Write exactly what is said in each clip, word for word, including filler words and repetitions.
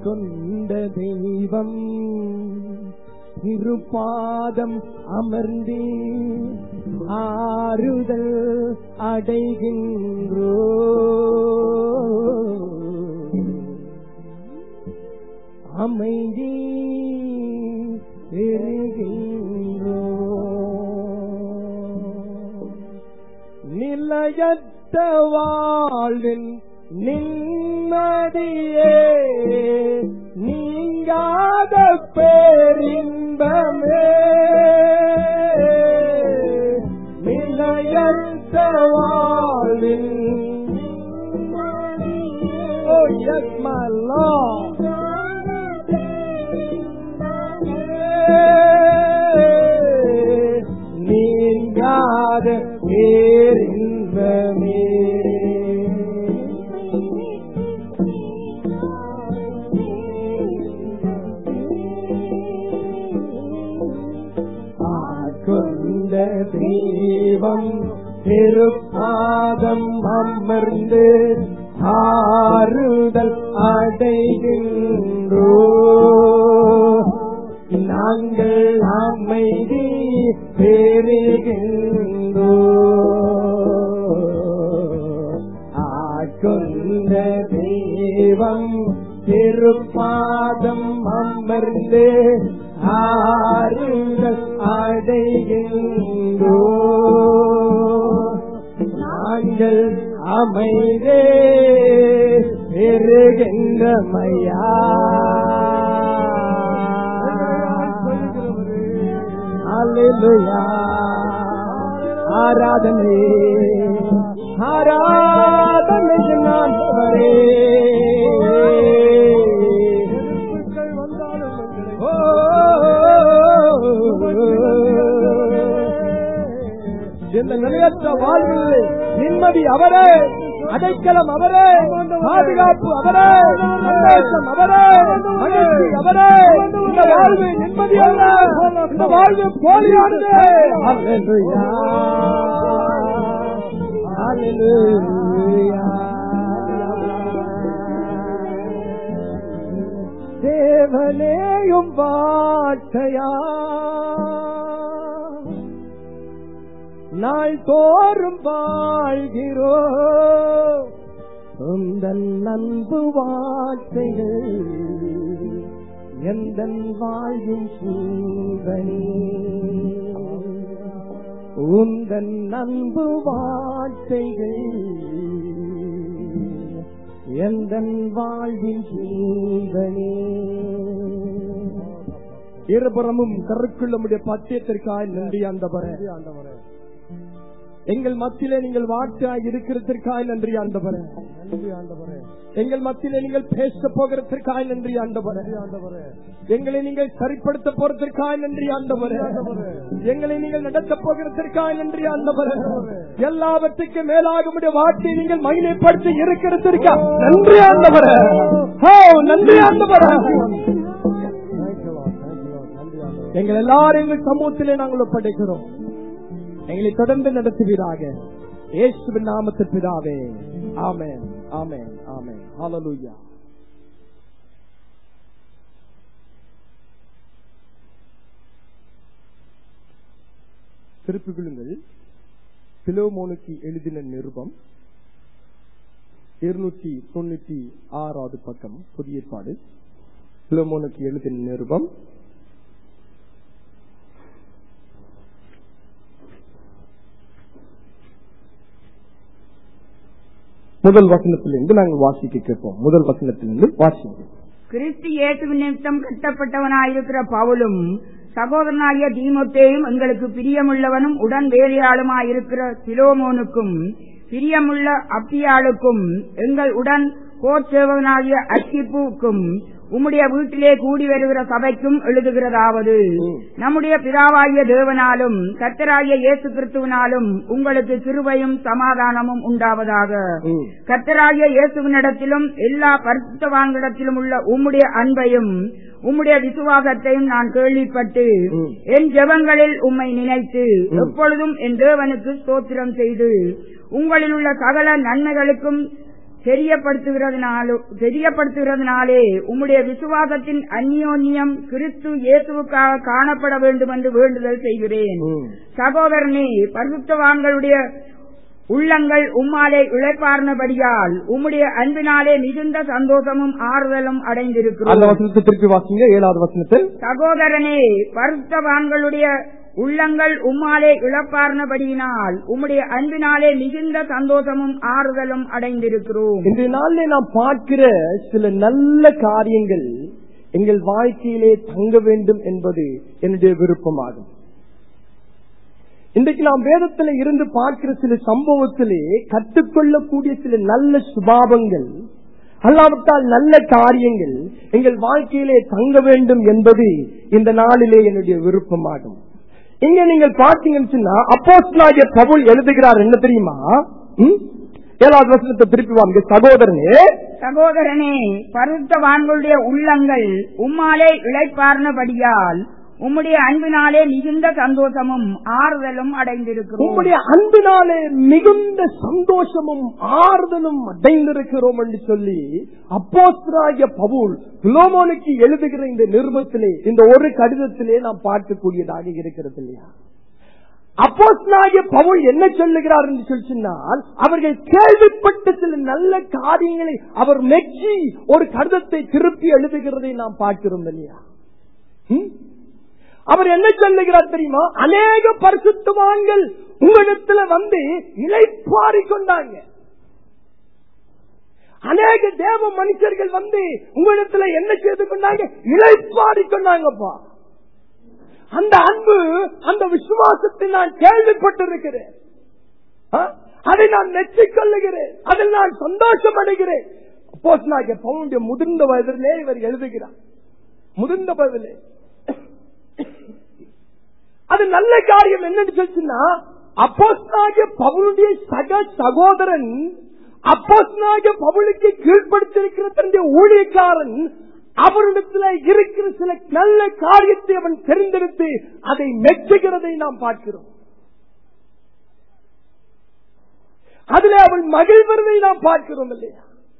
கொண்ட தெய்வம் இருபாதம் அமர்ந்தே ஆறுதல் அடைகின்றோ. அமைதி பெறுகின்றோ. நிலையற்ற வாழ்வின் நிம்மதியே நீங்காத பேரின்பமே. நிலையற்ற வாழ்வின் நிம்மதியே. Oh yes my Lord. நீங்காத பேரின்பமே. ஆட்கொண்ட தெய்வம் திருப்பாதம் அமர்ந்து ஆறுதல் அடைகின்றோ. நாங்கள் அமைதி பெறுகின்றோ. ஆட்கொண்ட தெய்வம் திருப்பாதம் அமர்ந்து ஆறுதல் அடைகின்றோ. நாங்கள் அமைதி பெறுகின்றமையா. அல்லேலூயா. ஆராதனை ஆராதனை ஆண்டவரே. இந்த நிலையற்ற வாழ்வில் நிம்மதி அவரே, அடைக்கலம் அவரே, பாதுகாப்பு அவரே, சந்தோஷம் அவரே, மகிழ்ச்சி அவரே. இந்த வாழ்வு நிம்மதி அல்ல, இந்த வாழ்வு போலியானது. அல்லேலூயா அல்லேலூயா. தேவனேயும் வார்த்தையா நாள் தோறும் வாழ்கிறோ. உந்தன் அன்பு வார்த்தைகள் எந்தன் வாழ்வின் சூழனே. உந்தன் அன்பு வார்த்தைகள் எந்தன் வாழ்வின் சூழனே. இருபுறமும் கருக்குள்ள முடிய பத்தியத்திற்காக நன்றி ஆண்டவரே. எங்கள் மத்தியிலே நீங்கள் வார்த்தையாய் இருக்கிறதற்காக நன்றி ஆண்டவரே. எங்கள் மத்தியிலே நீங்கள் பேச போகிறதற்காக நன்றி ஆண்டவரே. எங்களை நீங்கள் சரிப்படுத்த போறதற்காக நன்றி ஆண்டவரே. எங்களை நீங்கள் நடத்த போகிறதற்காக நன்றி ஆண்டவரே. எல்லாவற்றுக்கும் மேலாக முடிய வார்த்தையை நீங்கள் மகிமைப்படுத்தி இருக்கிறதற்காக நன்றி ஆண்டவரே. நன்றி ஆண்டவரே. எங்கள் எல்லாரும் எங்கள் சமூகத்திலே நாங்கள் ஒப்படைக்கிறோம். எங்களை தொடர்ந்து நடத்துவீராக இயேசுவின் நாமத்தில் பிதாவே. ஆமென் ஆமென் ஆமென். ஹல்லேலூயா. திருப்பிக் கொள்ளுங்கள். பிலோமோனுக்கு எழுதின நிருபம் இருநூற்றி தொண்ணூற்றி ஆறாவது பக்கம், புதிய ஏற்பாடு. பிலோமோனுக்கு எழுதின நிருபம் முதல் வசனத்திலிருந்து நாங்கள் வாசிக்க கேட்போம். முதல் வசனத்திலிருந்து வாசிப்போம். கிறிஸ்து இயேசுவின் நிமித்தம் கட்டப்பட்டவனாயிருக்கிற பவுலும் சகோதரனாகிய தீமோத்தேயும் எங்களுக்கு பிரியமுள்ளவனும் உடன் வேலையாளுமாயிருக்கிற பிலோமோனுக்கும் பிரியமுள்ள அப்பியாளுக்கும் எங்கள் உடன் கோச்சேவனாகிய அர்க்கிப்புக்கும் உம்முடைய வீட்டிலே கூடி வருகிற சபைக்கும் எழுதுகிறதாவது, நம்முடைய பிதாவாகிய தேவனாலும் கர்த்தராகிய இயேசு கிறிஸ்துவினாலும் உங்களுக்கு கிருபையும் சமாதானமும் உண்டாவதாக. கர்த்தராகிய இயேசுவினிடத்திலும் எல்லா பரிசுத்தவான்களிடத்திலும் உள்ள உம்முடைய அன்பையும் உம்முடைய விசுவாசத்தையும் நான் கேள்விப்பட்டு என் ஜெபங்களில் உம்மை நினைத்து எப்பொழுதும் என் தேவனுக்கு ஸ்தோத்திரம் செய்து உங்களில் உள்ள சகல நன்மைகளுக்கும் தெரியப்படுத்துகிறதுனாலோ தெரியப்படுத்துகிறதுனாலே உம்முடைய விசுவாசத்தின் அந்யோன்யம் கிறிஸ்து இயேசுவுக்காக காணப்பட வேண்டும் என்று வேண்டுதல் செய்கிறேன். சகோதரனே, பரிசுத்தவான்களுடைய உள்ளங்கள் உம்மாலே இழைப்பார்ந்தபடியால் உம்முடைய அன்பினாலே மிகுந்த சந்தோஷமும் ஆறுதலும் அடைந்திருக்கிறோம். திருப்பி வாசிங்க ஏழாவது வசனத்தில். சகோதரனே, பரிசுத்தவான்களுடைய உள்ளங்கள் உம்மாலே இழப்பார்ந்தபடியினால் உம்முடைய அன்பினாலே மிகுந்த சந்தோஷமும் ஆறுதலும் அடைந்திருக்கிறோம். இன்றைய நாளிலே நாம் பார்க்கிற சில நல்ல காரியங்கள் எங்கள் வாழ்க்கையிலே தங்க வேண்டும் என்பது என்னுடைய விருப்பமாகும். இன்றைக்கு நாம் வேதத்தில் இருந்து பார்க்கிற சில சம்பவத்திலே கற்றுக்கொள்ளக்கூடிய சில நல்ல சுபாவங்கள் அல்லாவிட்டால் நல்ல காரியங்கள் எங்கள் வாழ்க்கையிலே தங்க வேண்டும் என்பது இந்த நாளிலே என்னுடைய விருப்பமாகும். இங்க நீங்கள் பார்த்தீங்கன்னு சொன்னா அப்போஸ்தலனாகிய பவுல் எழுதுகிறார், என்ன தெரியுமா? ஏழாவது வசனத்தை திருப்பி வாங்க. சகோதரனே சகோதரனே பரிசுத்தவான்களுடைய உள்ளங்கள் உம்மாலே இளைப்பார்ந்தபடியால் உம்முடைய அன்பினாலே மிகுந்த சந்தோஷமும் ஆறுதலும் அடைந்திருக்கிறோம். உம்முடைய அன்பினாலே மிகுந்த சந்தோஷமும் ஆறுதலும் அடைந்திருக்கிறோம் என்று சொல்லி அப்போஸ்தலனாகிய பவுல் பிலோமோனுக்கு எழுதுகிற இந்த நிருபத்திலே, இந்த ஒரு கடிதத்திலே நாம் பார்க்கக்கூடியதாக இருக்கிறது இல்லையா? அப்போஸ்தலனாகிய பவுல் என்ன சொல்லுகிறார் என்று சொன்னால், அவர்கள் கேள்விப்பட்ட சில நல்ல காரியங்களை அவர் மெச்சி ஒரு கடிதத்தை திருப்பி எழுதுகிறதை நாம் பார்க்கிறோம் இல்லையா? அவர் என்ன சொல்லுகிறார் தெரியுமா? அநேக பரிசுத்தவான்கள் உங்களிடத்துல வந்து இளைப்பாரி கொண்டாங்க. அநேக தேவ மனுஷர்கள் வந்து உங்களிடத்துல என்ன செய்து கொண்டாங்க? இளைப்பாரி கொண்டாங்கப்பா. அந்த அன்பு, அந்த விசுவாசத்தை நான் கேள்விப்பட்டிருக்கிறேன், அதை நான் மெச்சிக்கொள்ளுகிறேன், அதில் நான் சந்தோஷம் அடைகிறேன். அப்போஸ்தலனாகிய பவுலுடைய முதிர்ந்த வயதிலே இவர் எழுதுகிறார். முதிர்ந்த வயதிலே அது நல்ல காரியம். என்னன்னு சொல்லிச்சுன்னா, அப்போஸ்தலனாகிய பவுலுடைய சக சகோதரன் அப்போஸ்தலனாகிய பவுலுக்கு கீழ்ப்படுத்திருக்கிற தன்னுடைய ஊழியக்காரன் அவரிடத்தில் இருக்கிற சில நல்ல காரியத்தை அவன் தெரிந்தெடுத்து அதை மெச்சுகிறதை நாம் பார்க்கிறோம். அதிலே அவன் மகிழ்வதை நாம் பார்க்கிறோம் இல்லையா?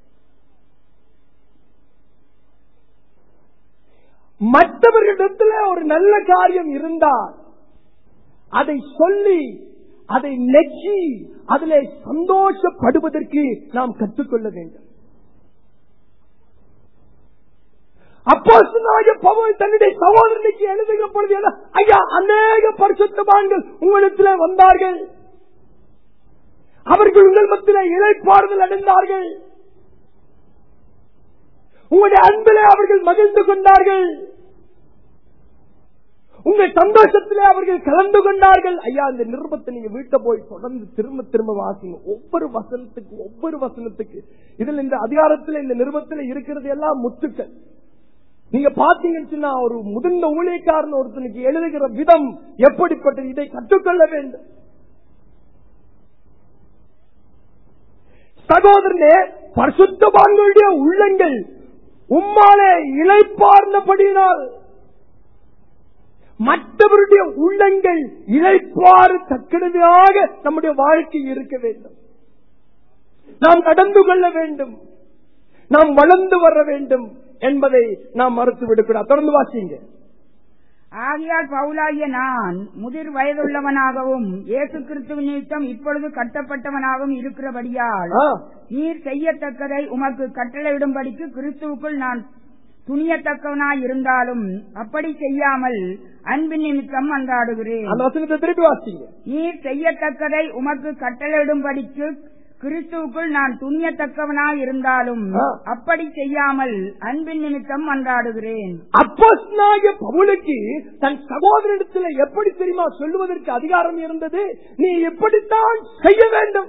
மற்றவர்களிடத்தில் ஒரு நல்ல காரியம் இருந்தால் அதை சொல்லி அதை நெச்சி அதிலே சந்தோஷப்படுவதற்கு நாம் கற்றுக்கொள்ள வேண்டும். அப்போஸ்தலனாகிய பவுல் தன்னுடைய சகோதரனுக்கு எழுதுகிற பொழுது, ஐயா, அநேக பரிசுத்தவான்கள் உங்களிடத்தில் வந்தார்கள், அவர்கள் உங்கள் மத்தியிலே இளைப்பாறுதல் அடைந்தார்கள், உங்களுடைய அன்பிலே அவர்கள் மகிழ்ந்து கொண்டார்கள், உங்கள் சந்தோஷத்திலே அவர்கள் கலந்து கொண்டார்கள். ஐயா, இந்த நிருபத்தை நீங்க வீட்டை போய் தொடர்ந்து திரும்ப திரும்ப வாசிங்க. ஒவ்வொரு வசனத்துக்கு ஒவ்வொரு வசனத்துக்கு இதில் இந்த அதிகாரத்தில் இந்த நிருபத்தில் இருக்கிறது எல்லாம் முத்துக்கள். நீங்க பாத்தீங்கன்னா ஒரு முதிர்ந்த ஊழியக்காரன் ஒருத்தனுக்கு எழுதுகிற விதம் எப்படிப்பட்டது, இதை கற்றுக்கொள்ள வேண்டும். சகோதரனே, பரிசுத்தவான்களுடைய உள்ளங்கள் உம்மாலே இளைப்பார்ந்தபடியினால் மற்றவருடைய உள்ளங்கள் இளைப்பாறு தக்கதாக நம்முடைய வாழ்க்கை இருக்க வேண்டும். நாம் நடந்து கொள்ள வேண்டும், நாம் வளர்ந்து வர வேண்டும் என்பதை நாம் மறுத்து விடக்கூடாது. தொடர்ந்து வாசிங்க. ஆகையால் பவுலாகிய நான் முதிர் வயதுள்ளவனாகவும் இயேசு கிறிஸ்துவின் நிமித்தம் இப்பொழுது கட்டப்பட்டவனாகவும் இருக்கிறபடியால் நீர் செய்யத்தக்கதை உமக்கு கட்டளையிடும்படிக்கு கிறிஸ்துவுக்குள் நான் துணியத்தக்கவனாய் இருந்தாலும் அப்படி செய்யாமல் அன்பின் நிமித்தம் அன்றாடுகிறேன். நீர் செய்யத்தக்கதை உமக்கு கட்டளையிடும்படிக்கு கிறிஸ்துவுக்குள் நான் துணியத்தக்கவனாய் இருந்தாலும் அப்படி செய்யாமல் அன்பின் நிமித்தம் அன்றாடுகிறேன். அப்போஸ்தலனாகிய பவுலுக்கு தன் சகோதரனிடத்தில் எப்படி தெரியுமா சொல்லுவதற்கு அதிகாரம் இருந்தது? நீ இப்படித்தான் செய்ய வேண்டும்,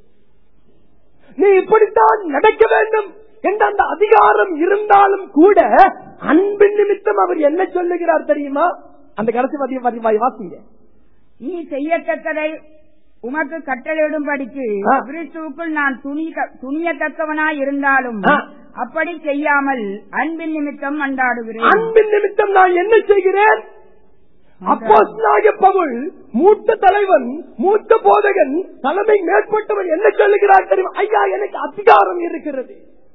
நீ இப்படித்தான் நடக்க வேண்டும் என்ற அந்த அதிகாரம் இருந்தாலும் கூட அன்பின் நிமித்தம் அவர் என்ன சொல்லுகிறார் தெரியுமா? அந்த கடைசி வாசிங்க. நீ செய்யத்தக்கதை உமக்கு கட்டளையிடும்படிக்கு கிறிஸ்துவுக்குள் நான் துணியத்தக்கவனாய் இருந்தாலும் அப்படி செய்யாமல் அன்பின் நிமித்தம் அன்றாடுகிறேன். அன்பின் நிமித்தம் நான் என்ன செய்கிறேன்? அப்போஸ்தலனாகிய பவுல் மூத்த தலைவன், மூத்த போதகன், தலைமை மேற்பட்டவன் என்ன சொல்லுகிறார் தெரியுமா? ஐயா, எனக்கு அதிகாரம் இருக்கிறது,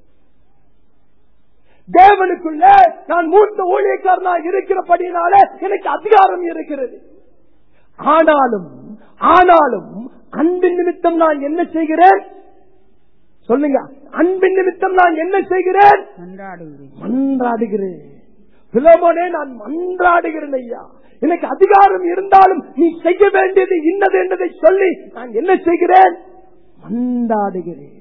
தேவனுக்குள்ள நான் மூத்த ஊழியக்காரனாக இருக்கிறபடினால எனக்கு அதிகாரம் இருக்கிறது. ஆனாலும் ஆனாலும் அன்பின் நிமித்தம் நான் என்ன செய்கிறேன் சொல்லுங்க? அன்பின் நிமித்தம் நான் என்ன செய்கிறேன்? மன்றாடுகிறேன். பிலோமோனே, நான் மன்றாடுகிறேன் ஐயா, எனக்கு அதிகாரம் இருந்தாலும் நீ செய்ய வேண்டியது இன்னது என்பதை சொல்லி நான் என்ன செய்கிறேன்? மன்றாடுகிறேன்.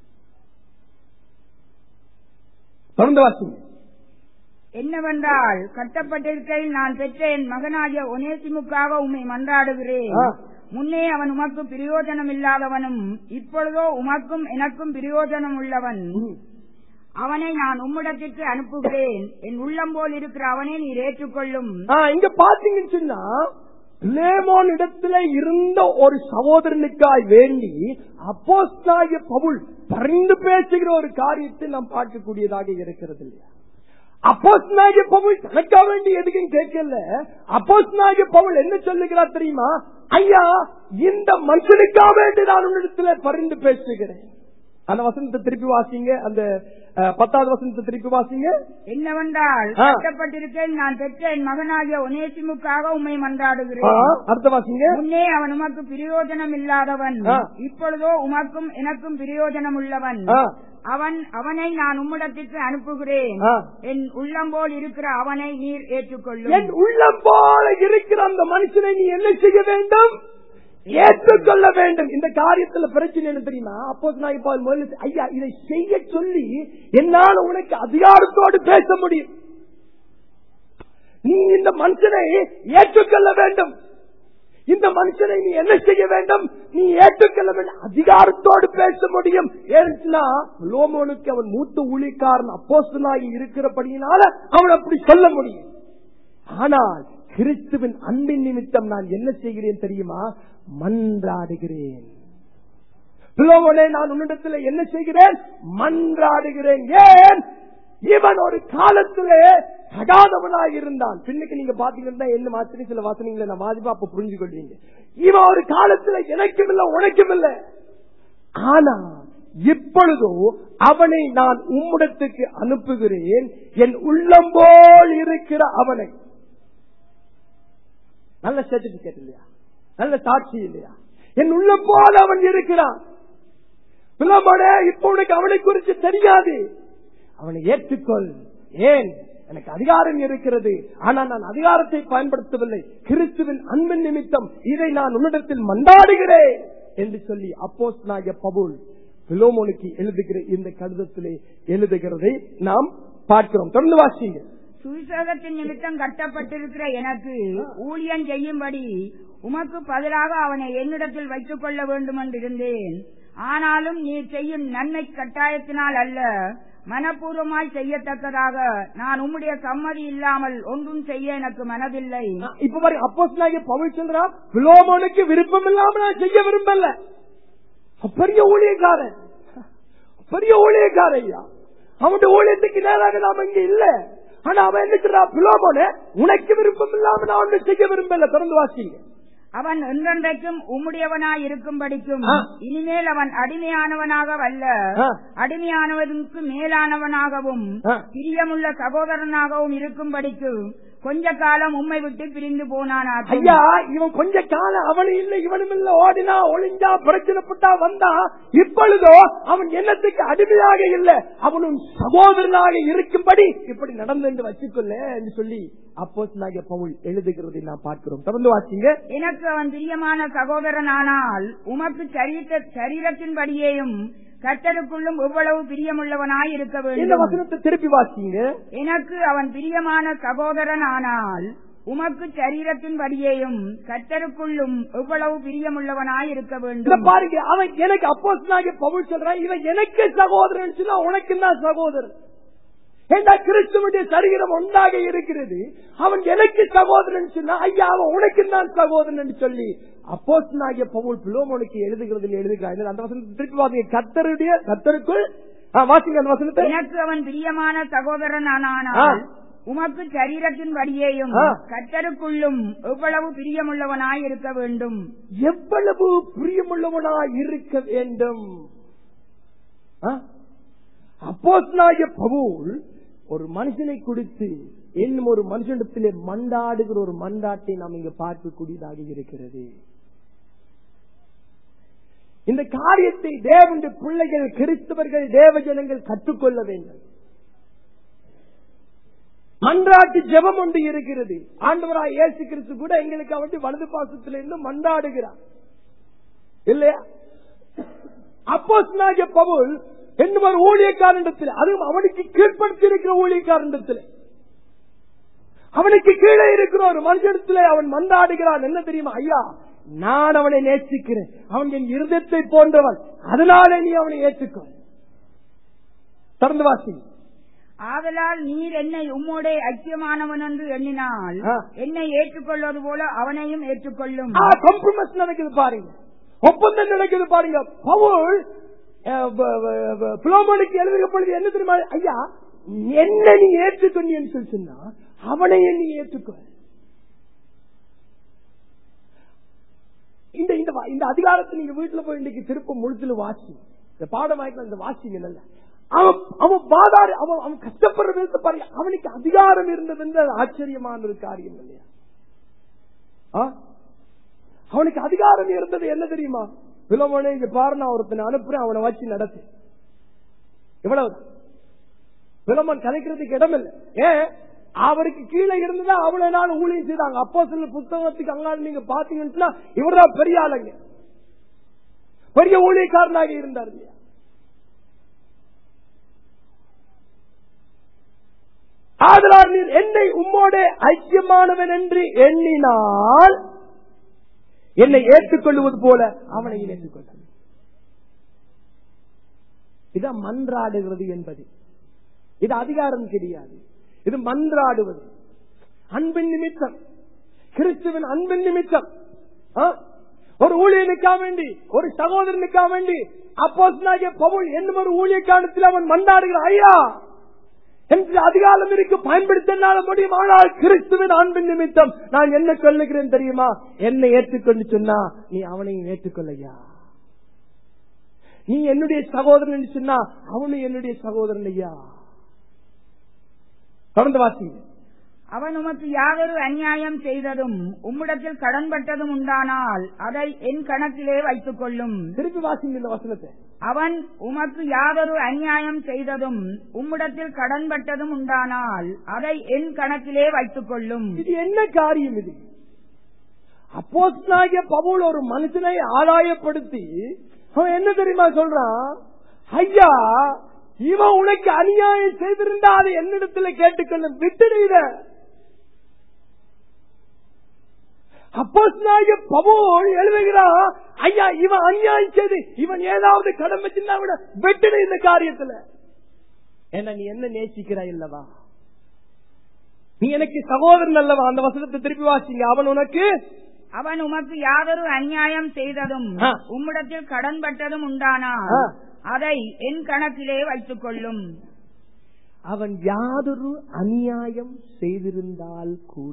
தொடர்ந்து வாசிங்க. என்னவென்றால், கட்டப்பட்டிருக்கையில் நான் பெற்ற என் மகனாகிய ஒனேசிமுக்காக உம்மை மன்றாடுகிறேன். முன்னே அவன் உமக்கு பிரயோஜனம் இல்லாதவனும் இப்பொழுதோ உமக்கும் எனக்கும் பிரயோஜனம் உள்ளவன். அவனை நான் உம்மிடத்திற்கு அனுப்புகிறேன். என் உள்ளம் போல் இருக்கிற அவனை நீர் ஏற்றுக்கொள்ளும். இங்க பாத்தீங்கன்னு சொன்னா, பிலேமோன் இடத்துல இருந்த ஒரு சகோதரனுக்காய் வேண்டி அப்போஸ்தலனாகிய பவுல் பரிந்து பேசுகிற ஒரு காரியத்தை நாம் பார்க்கக்கூடியதாக இருக்கிறது இல்லையா? அப்போஸ்தலனாகிய பவுல் தனக்கா வேண்டி எதுக்கும் கேட்கல. அப்போஸ்தலனாகிய பவுல் என்ன சொல்லுகிறார் தெரியுமா? ஐயா, இந்த மனுஷனுக்காக வேண்டி நான் உன்னிடத்துல பரிந்து பேசுகிறேன். அந்த வசனத்தை திருப்பி வாசிங்க, அந்த பத்தாவது வசனத்தை திருப்பி வாசிங்க. என்னவென்றால், கட்டப்பட்டிருக்கேன் நான் பெற்ற என் மகனாகிய ஒனேசிமுக்காக உம்மை மன்றாடுகிறேன். அடுத்த வாசிங்க. முன்னே அவன் உமக்கு பிரயோஜனம் இல்லாதவன், இப்பொழுதோ உமக்கும் எனக்கும் பிரயோஜனம் உள்ளவன். அவன் அவனை நான் உம்மிடத்திற்கு அனுப்புகிறேன். என் உள்ளம் போல் இருக்கிற அவனை நீர் ஏற்றுக்கொள்ளும். என் உள்ளம் போல இருக்கிற அந்த மனுஷனை நீ என்ன செய்ய வேண்டும்? ஏற்றுக்கொள்ள வேண்டும். இந்த காரியத்தில் பிரச்சனை என்ன தெரியுமா? அப்போஸ்தலனாகிய ஐயா, இதை செய்ய சொல்லி என்னால் உனக்கு அதிகாரத்தோடு பேச முடியும். நீ இந்த மனுஷனை ஏற்றுக்கொள்ள வேண்டும். இந்த மனுஷனை நீ என்ன செய்ய வேண்டும்? நீ ஏற்றுக்கொள்ள வேண்டும். அதிகாரத்தோடு பேச முடியும். ஏன்னா லோமோனுக்கு அவன் மூத்த ஊழியக்காரன் அப்போஸ்தலனாகி இருக்கிறபடியினால அவன் அப்படி சொல்ல முடியும். ஆனால் கிறிஸ்துவின் அன்பின் நிமித்தம் நான் என்ன செய்கிறேன் தெரியுமா? மன்றாடுகிறேன். பிலோமோனே, நான் உன்னிடத்தில் என்ன செய்கிறேன்? மன்றாடுகிறேன். ஏன்? இவன் ஒரு காலத்திலே தகாதவனாக இருந்தான். பின்னுக்கு நீங்க பாத்தீங்கன்னா என்ன மாதிரி சில வாசனைகளை நான் வாதிப்பா அப்ப புரிஞ்சு கொள்வீங்க. இவன் ஒரு காலத்துல எனக்கும் இல்லை உனக்கும் இல்லை. ஆனா இப்பொழுதோ அவனை நான் உம்மிடத்துக்கு அனுப்புகிறேன். என் உள்ளம் போல் இருக்கிற அவனை. நல்ல சர்டிபிகேட் இல்லையா? நல்ல சாட்சி இல்லையா? என் உள்ளம் போல அவன் இருக்கிறான். பிலோமோனே, இப்ப உனக்கு அவனை குறித்து தெரியாது. அவனை ஏற்றுக்கொள். ஏன்? எனக்கு அதிகாரம் இருக்கிறது. ஆனால் நான் அதிகாரத்தை பயன்படுத்தவில்லை. கிறிஸ்துவின் அன்பின் நிமித்தம் இதை நான் உன்னிடத்தில் மன்றாடுகிறேன் என்று சொல்லி அப்போஸ்தலனாகிய பவுல் பிலோமோனுக்கு எழுதுகிற இந்த கடிதத்திலே எழுதுகிறதை நாம் பார்க்கிறோம். தொடர்ந்து வாசிங்க. சுவிசேஷத்தின் நிமித்தம் கட்டப்பட்டிருக்கிற எனக்கு ஊழியம் செய்யும்படி உமக்கு பதிலாக அவனை என்னிடத்தில் வைத்துக் கொள்ள வேண்டும் என்றிருந்தேன். ஆனாலும் நீ செய்யும் நன்மை கட்டாயத்தினால் அல்ல, மனப்பூர்வமாய் செய்யத்தக்கதாக நான் உம்முடைய சம்மதி இல்லாமல் ஒன்றும் செய்ய எனக்கு மனதில்லை. இப்ப பாருங்க, அப்போஸ்தலனாகிய பவுல் சொல்றான், பிலோமோனுக்கு விருப்பம் இல்லாம நான் செய்ய விரும்பல. பெரிய ஊழியக்காரன், பெரிய ஊழியக்காரன் ஐயா, அவனுடைய ஊழியத்துக்கு நேராக நாம இங்க இல்ல. ஆனா அவன் என்ன சொல்றான்? பிலோமோனே, உனக்கு விருப்பம் இல்லாம நான் ஒன்றும் செய்ய விரும்பல. தொடர்ந்து வாசிங்க. அவன் என்றென்றைக்கும் உம்முடையவனாய் இருக்கும்படிக்கும் இனிமேல் அவன் அடிமையானவனாக அல்ல, அடிமையானவனுக்கு மேலானவனாகவும் பிரியமுள்ள சகோதரனாகவும் இருக்கும்படிக்கு கொஞ்ச காலம் உம்மை விட்டு பிரிந்து போனான். ஐயா, இவன் கொஞ்ச காலம் அவனு இல்ல இவனும் இல்ல, ஓடினா ஒளிஞ்சா பிரச்சனைப்பட்டா வந்தா, இப்பொழுதோ அவன் எண்ணத்துக்கு அடிமையாக இல்ல, அவனும் சகோதரனாக இருக்கும்படி இப்படி நடந்து என்று வச்சுக்கொள்ள என்று சொல்லி அப்போஸ்தலனாகிய பவுல் எழுதுகிறதை நாம் பார்க்கிறோம். தொடர்ந்து வாசிங்க. எனக்கு அவன் பிரியமான சகோதரனானால் உமக்கு சரீரத்தின்படியேயும் கர்த்தருக்குள்ளும் எவ்வளவு பிரியமுள்ளவனாய் இருக்க வேண்டும். இந்த வசனத்தை திருப்பி வாசிங்க. எனக்கு அவன் பிரியமான சகோதரன் ஆனால் உமக்கு சரீரத்தின்படியேயும் கர்த்தருக்குள்ளும் எவ்வளவு பிரியமுள்ளவனாய் இருக்க வேண்டும். பாருங்க, அவன் எனக்கு அப்போஸ்தலனாகிய பவுல் சொல்றான், இவன் எனக்கு சகோதரன் சொன்னா உனக்கு தான் சகோதரன். ஏண்டா கிறிஸ்துவுடைய சரீரம் ஒன்றாக இருக்கிறது. அவன் எனக்கு சகோதரன் சொன்னா ஐயா அவன் உனக்கு தான் சகோதரன் சொல்லி அப்போஸ்தலனாகிய பவுல் பிலோமோனுக்கு எழுதுகிறதில் எழுதுகிறார். அந்த வசனத்தை திருப்பி வாசிங்க. கர்த்தருடைய கர்த்தருக்குள் வாசிங்க அந்த வசனத்தை. எனக்கு அவன் பிரியமான சகோதரன் ஆனால் உமக்கு சரீரத்தின் படியேயும் கர்த்தருக்குள்ளும் எவ்வளவு பிரியமுள்ளவனாய் இருக்க வேண்டும். எவ்வளவு பிரியமுள்ளவனாய் இருக்க வேண்டும். அப்போஸ்தலனாகிய பவுல் ஒரு மனுஷனை கொடுத்து இன்னும் ஒரு மனுஷனிடத்திலே மண்டாடுகிற ஒரு மண்டாட்டை நாம் இங்க பார்க்கக்கூடியதாக இருக்கிறது. இந்த காரியத்தை தேவனுடைய பிள்ளைகள், கிறிஸ்தவர்கள், தேவஜனங்கள் கற்றுக்கொள்ள வேண்டும். மன்றாட்டு ஜெபம் ஒன்று இருக்கிறது. ஆண்டவராய் இயேசு கிறிஸ்து கூட எங்களுக்கு அவன் வலது பாசத்திலிருந்து மன்றாடுகிறார் இல்லையா? அப்போஸ்தலனாகிய பவுல் என்னும் ஒரு ஊழியக்காரனிடத்தில், அதுவும் அவனுக்கு கீழ்படுத்தி இருக்கிற ஊழியக்காரனிடத்தில், அவனுக்கு கீழே இருக்கிற ஒரு மனுஷனிடத்தில் அவன் மன்றாடுகிறான். என்ன தெரியுமா? ஐயா, நான் அவனை நேசிக்கிறேன், அவன் என் இருதயத்தை போன்றவன், அதனாலே நீ அவனை ஏற்றுக்கொள். தொடர்ந்து வாசி. ஆதலால் நீர் என்னை உம்மோடே ஐக்கியமானவன் என்று எண்ணினால் என்னை ஏற்றுக்கொள்வது போல அவனையும் ஏற்றுக்கொள்ளும். காம்ப்ரமைஸ் நடக்குது பாருங்க, ஒப்பந்தம் நடக்குது பாருங்க. பவுல் பிலோமோனுக்கு எழுதப்பொழுது என்ன தெரியுமா? ஐயா, என்ன நீ ஏற்றுக்கொண்டீன்னு சொல்லி சொன்னா அவனை நீ ஏற்றுக்கொள். இந்த இந்த அதிகாரத்தை நீங்க வீட்டுல போய் இன்னைக்கு திருப்ப முழுத்துல வாசி, இந்த பாடம் வாய்க்கலாம், இந்த வாசிங்க நல்ல. அவன் அவன் பாதாரி, அவன் அவன் கஷ்டப்படுற விதத்தை பாருங்க. அவனுக்கு அதிகாரம் இருந்தது என்று ஆச்சரியமான ஒரு காரியம் இல்லையா? அவனுக்கு அதிகாரம் இருந்தது. என்ன தெரியுமா? பிலோமோனே, இங்க பாரு, நான் ஒருத்தனை அனுப்புறேன், அவனை வச்சு நடத்து. இவ்வளவு பிலோமோன் கலைக்கிறதுக்கு இடம் இல்லை. ஏன்? அவருக்கு கீழே இருந்ததா அவ்வளவு நாள் ஊழியம் செய்தாங்க. அப்போ சில புத்தகத்துக்கு அங்கால நீங்க பாத்தீங்கன்னா இவர்தான் பெரிய ஆளுங்க, பெரிய ஊழியக்காரனாக இருந்தார் இல்லையா? ஆதலால் நீர் என்னை உம்மோட ஐக்கியமானவன் என்று எண்ணினால் என்னை ஏற்றுக்கொள்வது போல அவனை ஏற்றுக்கொள்ள. இதான் மன்றாடுகிறது என்பது. இது அதிகாரம் கிடையாது, இது மன்றாடுவது. அன்பின் நிமித்தம், கிறிஸ்துவின் அன்பின் நிமித்தம் ஒரு ஊழியனுக்கா வேண்டி, ஒரு சகோதரனுக்கா வேண்டி அப்போஸ்தலனாகிய பவுல் என்னும் ஒரு ஊழியக்காரத்தில் அவன் மன்றாடுகிறான். ஐயா, என்று அதிகாரம் இருக்கு, பயன்படுத்தினால முடியும். ஆனால் கிறிஸ்துவின் அன்பின் நிமித்தம் நான் என்ன சொல்லுகிறேன் தெரியுமா? என்னை ஏற்றுக்கொண்டு சொன்னா நீ அவனையும் ஏற்றுக்கொள்ளையா. நீ என்னுடைய சகோதரன் சொன்னா அவனு என்னுடைய சகோதரன் ஐயா. தொடர்ந்து வாசி. அவன் உமக்கு யாதொரு அநியாயம் செய்ததும் உம்மிடத்தில் கடன்பட்டதும் உண்டானால் அதை என் கணக்கிலே வைத்துக் கொள்ளும். திருப்பி வாசிங்க இந்த வசனத்தை. அவன் உமக்கு யாதொரு அநியாயம் செய்ததும் உம்மிடத்தில் கடன்பட்டதும் உண்டானால் அதை என் கணக்கிலே வைத்துக் கொள்ளும். இது என்ன காரியம்? இது அப்போஸ்தலனாகிய பவுல் ஒரு மனுஷனை ஆதாயப்படுத்தி அவன் என்ன தெரியுமா சொல்றான்? ஐயா, இவன் உனக்கு அநியாயம் செய்திருந்தா அதை என்னிடத்துல கேட்டுக்கொள்ளும், விட்டுடுகிற. அப்போஸ்தலனாகிய பவுல் எழுதுகிறான், ஐயா, இவன் அநியாயம் செய்து இவன் ஏதாவது கடன் வச்சிருந்தா விட விட்டுடு இந்த காரியத்துல. ஏன்னா நீ என்ன நேசிக்கிறாய் இல்லவா? நீ எனக்கு சகோதரன் அல்லவா? அந்த வசனத்தை திருப்பி வாசிங்க. அவன் உனக்கு அவன் உமக்கு யாதொரு அநியாயம் செய்ததும் உம்மிடத்தில் கடன்பட்டதும் உண்டானால் அதை என் கணக்கிலே வைத்துக் கொள்ளும். அவன் யாதொரு அநியாயம் செய்திருந்தால் கூட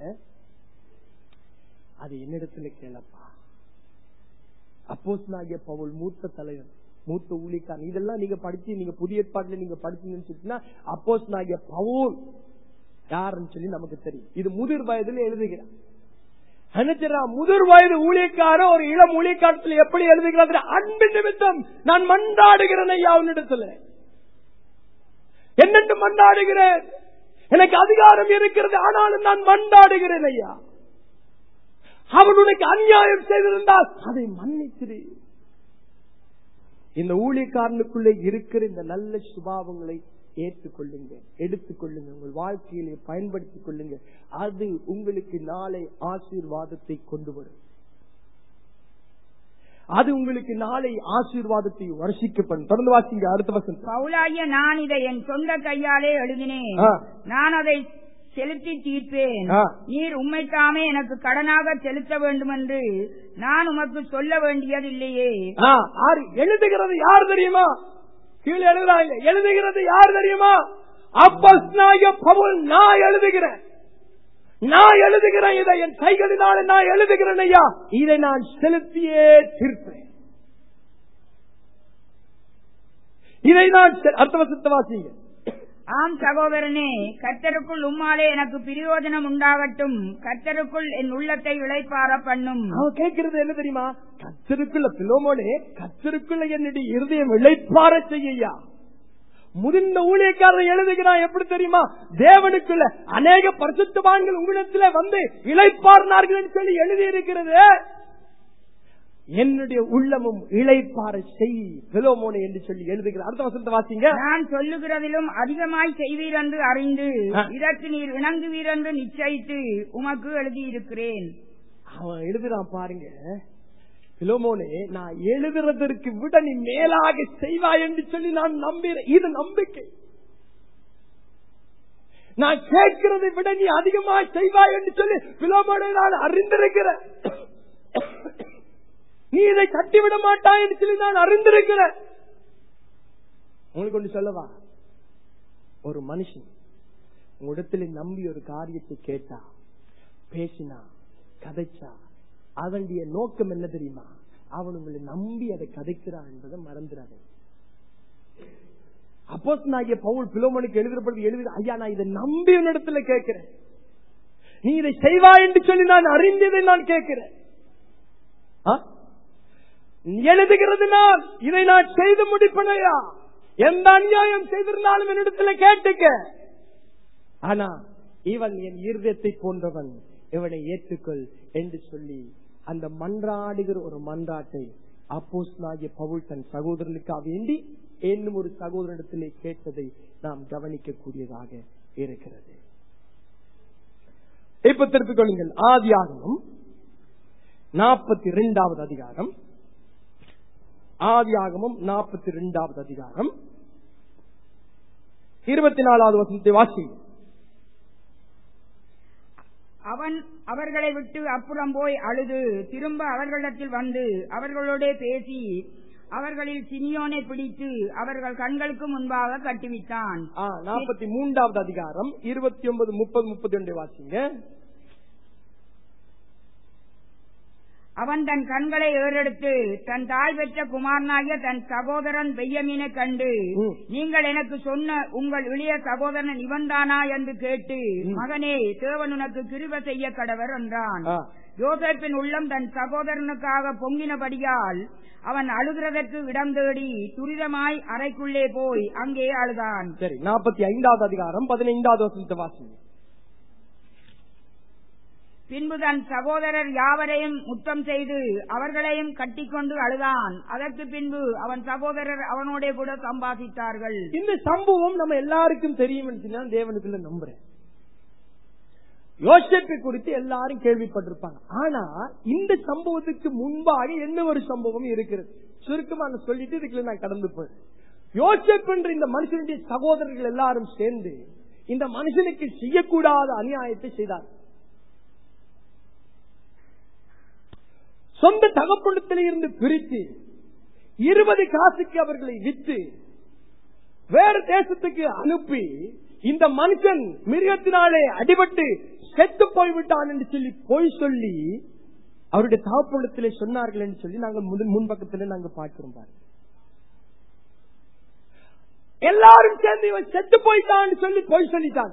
அது என்னிடத்துல கேளப்பா. அப்போஸ்தலனாகிய பவுல் மூத்த தலைவர், மூத்த ஊழியக்காரன். இதெல்லாம் நீங்க படிச்சு, நீங்க புதிய ஏற்பாட்டுல நீங்க படிச்சீங்கன்னு சொல்லிட்டுனா அப்போஸ்தலனாகிய பவுல் யாருன்னு சொல்லி நமக்கு தெரியும். இது முதிர் வயதுல எழுதுகிறார். என்ன முதிர் வயது ஊழியக்கார ஒரு இளம் ஊழியக்காரத்தில் எப்படி எழுதுகிறார்? அன்பின் நிமித்தம் நான் மன்றாடுகிறேன் ஐயா உன்னிடத்துல. என்னென்று மன்றாடுகிறேன்? எனக்கு அதிகாரம் இருக்கிறது, ஆனாலும் நான் மன்றாடுகிறேன் ஐயா. அவன் உனக்கு அநியாயம் செய்திருந்தால் அதை மன்னிச்சிரு. இந்த ஊழியக்காரனுக்குள்ளே இருக்கிற இந்த நல்ல சுபாவங்களை ஏற்றுக்கொள்ளுங்க, எடுத்துக்கொள்ளுங்க, உங்கள் வாழ்க்கையிலே பயன்படுத்திக் கொள்ளுங்க. அது உங்களுக்கு நாளை ஆசீர்வாதத்தை கொண்டு வரும். அது உங்களுக்கு நாளை ஆசீர்வாதத்தை வருஷிக்கப்படும். தொடர்ந்து வாசிங்க அடுத்த வசனம். பவுலாகிய நான் இதை என் சொந்த கையாலே எழுதினேன், நான் அதை செலுத்தி தீர்ப்பேன். நீர் உம்மைத்தாமே எனக்கு கடனாக செலுத்த வேண்டும் என்று நான் உமக்கு சொல்ல வேண்டியதில்லையே. எழுதுகிறது யார் தெரியுமா? கீழே எழுதுகிறாங்க. எழுதுகிறது யார் தெரியுமா? அப்போஸ்தலனாகிய பவுல் நான் எழுதுகிறேன், நான் எழுதுகிறேன், இதை என் கைகளினால நான் எழுதுகிறேன் ஐயா, இதை நான் செலுத்தியே தீர்ப்பேன். இதை நான் அடுத்த வசனத்தை வாசிங்க. ஆம் சகோதரனே, கர்த்தருக்குள் உம்மாலே எனக்கு பிரயோஜனம் உண்டாகட்டும், கர்த்தருக்குள் என் உள்ளத்தை இளைப்பாற பண்ணும். அவன் கேட்கிறது என்ன தெரியுமா? கர்த்தருக்குள்ள பிலோமோனே, கர்த்தருக்குள்ள என்னுடைய இருதயம் இளைப்பாற செய்யா. முதிர்ந்த ஊழியக்காரர் எழுதுகிறான் எப்படி தெரியுமா? தேவனுக்குள்ள அநேக பரிசுத்தவான்கள் உங்களிடத்துல வந்து இளைப்பாறினார்கள் சொல்லி எழுதி இருக்கிறது. என்னுடைய உள்ளமும் இளைப்பாற செய் பிலோமோனே என்று சொல்லி எழுதுகிறார். அடுத்த வசனத்தை வாசிங்க. நான் சொல்லுகிறதிலும் அதிகமாய் செய்வீர் என்று அறிந்து இதற்கு நீர் இணங்குவீர் என்று நிச்சயித்து உமக்கு எழுதியிருக்கிறேன். அவன் எழுதுறான் பாருங்க, பிலோமோனே நான் எழுதுறதற்கு விட நீ மேலாக செய்வாய் என்று சொல்லி நான் நம்புகிறேன். இது நம்பிக்கை. நான் கேட்கிறதை விட நீ அதிகமாக செய்வாய் என்று சொல்லி பிலோமோனே நான் அறிந்திருக்கிறேன். நீ இதை கட்டிவிட மாட்டாய் என்று சொல்லி நான் அறிந்திருக்கிறேன். உங்களுக்கு ஒன்று சொல்லவா? ஒரு மனுஷன் உங்களிடத்தில் நம்பி ஒரு காரியத்தை கேட்டா, பேசினா, கதைச்சா, அதனுடைய நோக்கம் என்ன தெரியுமா? அவன் உங்களை நம்பி அதை கதைக்கிறான் என்பதை மறந்துடாது. அப்போஸ்தலனாகிய பவுல் பிலோமோனுக்கு எழுதுறபடி எழுது, ஐயா நான் இதை நம்பி உன்னிடத்துல கேட்கிறேன், நீ இதை செய்வாய் என்று சொல்லி நான் அறிந்ததை நான் கேட்கிறேன். எழுதுகிறதுனால் இதை நான் செய்து முடிப்பனையா, எந்த அநியாயம் செய்திருந்தாலும் என்னிடத்துல கேட்டுக்க. ஆனா இவன் என் இருதயத்தை போன்றவன், இவனை ஏற்றுக்கொள் என்று சொல்லி அந்த மன்றாடுகிற ஒரு மன்றாட்டை அப்போஸ்தலனாகிய பவுல் தன் சகோதரனுக்காக வேண்டி என்னும் ஒரு சகோதரனிடத்திலே கேட்டதை நாம் கவனிக்க கூடியதாக இருக்கிறது. இப்ப திருப்பிக் கொள்ளுங்கள். ஆதியாகமம் நாற்பத்தி இரண்டாவது அதிகாரம், ஆதியாகமம் நாற்பத்தி இரண்டாவது அதிகாரம் இருபத்தி நாலாவது வசனத்தை வாசிங்க. அவன் அவர்களை விட்டு அப்புறம் போய் அழுது திரும்ப அவர்களிடத்தில் வந்து அவர்களோட பேசி அவர்களில் சிமியோனை பிடித்து அவர்கள் கண்களுக்கு முன்பாக கட்டுவித்தான். நாற்பத்தி மூன்றாவது அதிகாரம் இருபத்தி ஒன்பது முப்பது முப்பத்தி ஒன்றை வாசிங்க. அவன் தன் கண்களை ஏறெடுத்து தன் தாய் பெற்ற குமாரனாகிய தன் சகோதரன் பெய்யமீனை கண்டு, நீங்கள் எனக்கு சொன்ன உங்கள் இளைய சகோதரன் இவன்தானா என்று கேட்டு, மகனே தேவன் உனக்கு கிருபை செய்ய கடவர் என்றான். யோசேப்பின் உள்ளம் தன் சகோதரனுக்காக பொங்கினபடியால் அவன் அழுகிறதற்கு இடம் தேடி துரிதமாய் அறைக்குள்ளே போய் அங்கே அழுதான். சரி, நாற்பத்தி ஐந்தாவது அதிகாரம் பதினைந்தாவது வசனத்தை வாசிங்க. பின்பு தன் சகோதரர் யாவரையும் முத்தம் செய்து அவர்களையும் கட்டிக்கொண்டு அழுதான். அதற்கு பின்பு அவன் சகோதரர் அவனோட கூட சம்பாதித்தார்கள். இந்த சம்பவம் நம்ம எல்லாருக்கும் தெரியும் என்று தேவனுக்குள்ள நம்புறேன். யோசேப்பை குறித்து எல்லாரும் கேள்விப்பட்டிருப்பாங்க. ஆனா இந்த சம்பவத்துக்கு முன்பாக என்ன ஒரு சம்பவம் இருக்கிறது, சுருக்கமா நான் சொல்லிட்டு இதுக்குள்ள நான் கடந்து போறேன். யோசேப் என்ற இந்த மனுஷனுடைய சகோதரர்கள் எல்லாரும் சேர்ந்து இந்த மனுஷனுக்கு செய்யக்கூடாத அநியாயத்தை செய்தார். சொந்த தகப்பனத்தில் இருந்து பிரித்து இருபது காசுக்கு அவர்களை விற்று வேறு தேசத்துக்கு அனுப்பி இந்த மனுஷன் மிருகத்தினாலே அடிபட்டு செத்து போய்விட்டான் என்று சொல்லி பொய் சொல்லி அவருடைய தகப்பனத்திலே சொன்னார்கள் என்று சொல்லி நாங்கள் முன்பக்கத்திலே நாங்கள் பார்க்கிறோம். எல்லாரும் சேர்ந்து இவன் செத்து போயிட்டான் சொல்லி பொய் சொல்லிட்டாங்க.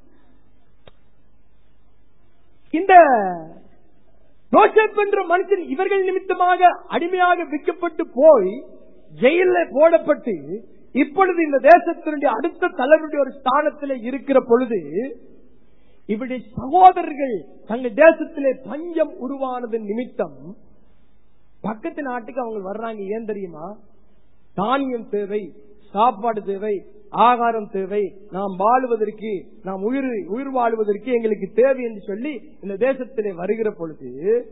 இந்த யோசேப் என்ற மனுஷன் இவர்கள் நிமித்தமாக அடிமையாக விற்கப்பட்டு போய் ஜெயில போடப்பட்டு இப்பொழுது இந்த தேசத்தினுடைய அடுத்த தலைவருடைய ஒரு ஸ்தானத்திலே இருக்கிற பொழுது இவருடைய சகோதரர்கள் தங்கள் தேசத்திலே பஞ்சம் உருவானதன் நிமித்தம் பக்கத்து நாட்டுக்கு அவங்க வர்றாங்க. ஏன் தெரியுமா? தானியம் தேவை, சாப்பாடு தேவை, ஆகாரம் தேவை, நாம் வாழுவதற்கு, நாம் உயிர் உயிர் வாழ்வதற்கு எங்களுக்கு தேவை என்று சொல்லி இந்த தேசத்திலே வருகிற பொழுது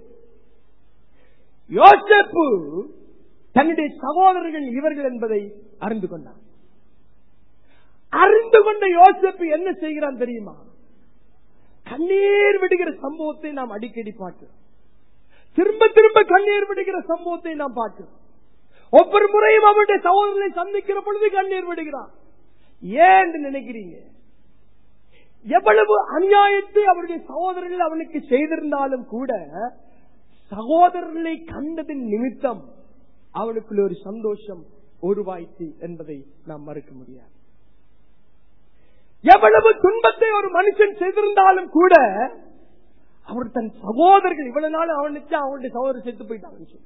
யோசேப்பு தன்னுடைய சகோதரர்கள் இவர்கள் என்பதை அறிந்து கொண்டான். அறிந்து கொண்ட யோசேப்பு என்ன செய்கிறான் தெரியுமா? கண்ணீர் விடுகிற சம்பவத்தை நாம் அடிக்கடி பார்க்கிறோம். திரும்ப திரும்ப கண்ணீர் விடுகிற சம்பவத்தை நாம் பார்க்கிறோம். ஒவ்வொரு முறையும் அவருடைய சகோதரர்களை சந்திக்கிற பொழுது கண்ணீர் விடுகிறான். ஏன் நினைக்கிறீங்க? எவ்வளவு அநியாயத்தை அவருடைய சகோதரர்கள் அவனுக்கு செய்திருந்தாலும் கூட சகோதரர்களை கண்டதின் நிமித்தம் அவனுக்குள்ள ஒரு சந்தோஷம் உருவாயிற்று என்பதை நாம் மறுக்க முடியாது. எவ்வளவு துன்பத்தை ஒரு மனுஷன் செய்திருந்தாலும் கூட அவர் தன் சகோதரர்கள் இவ்வளவு நாள் அவனுக்கு அவனுடைய சகோதரர் செத்து போயிட்டாங்க.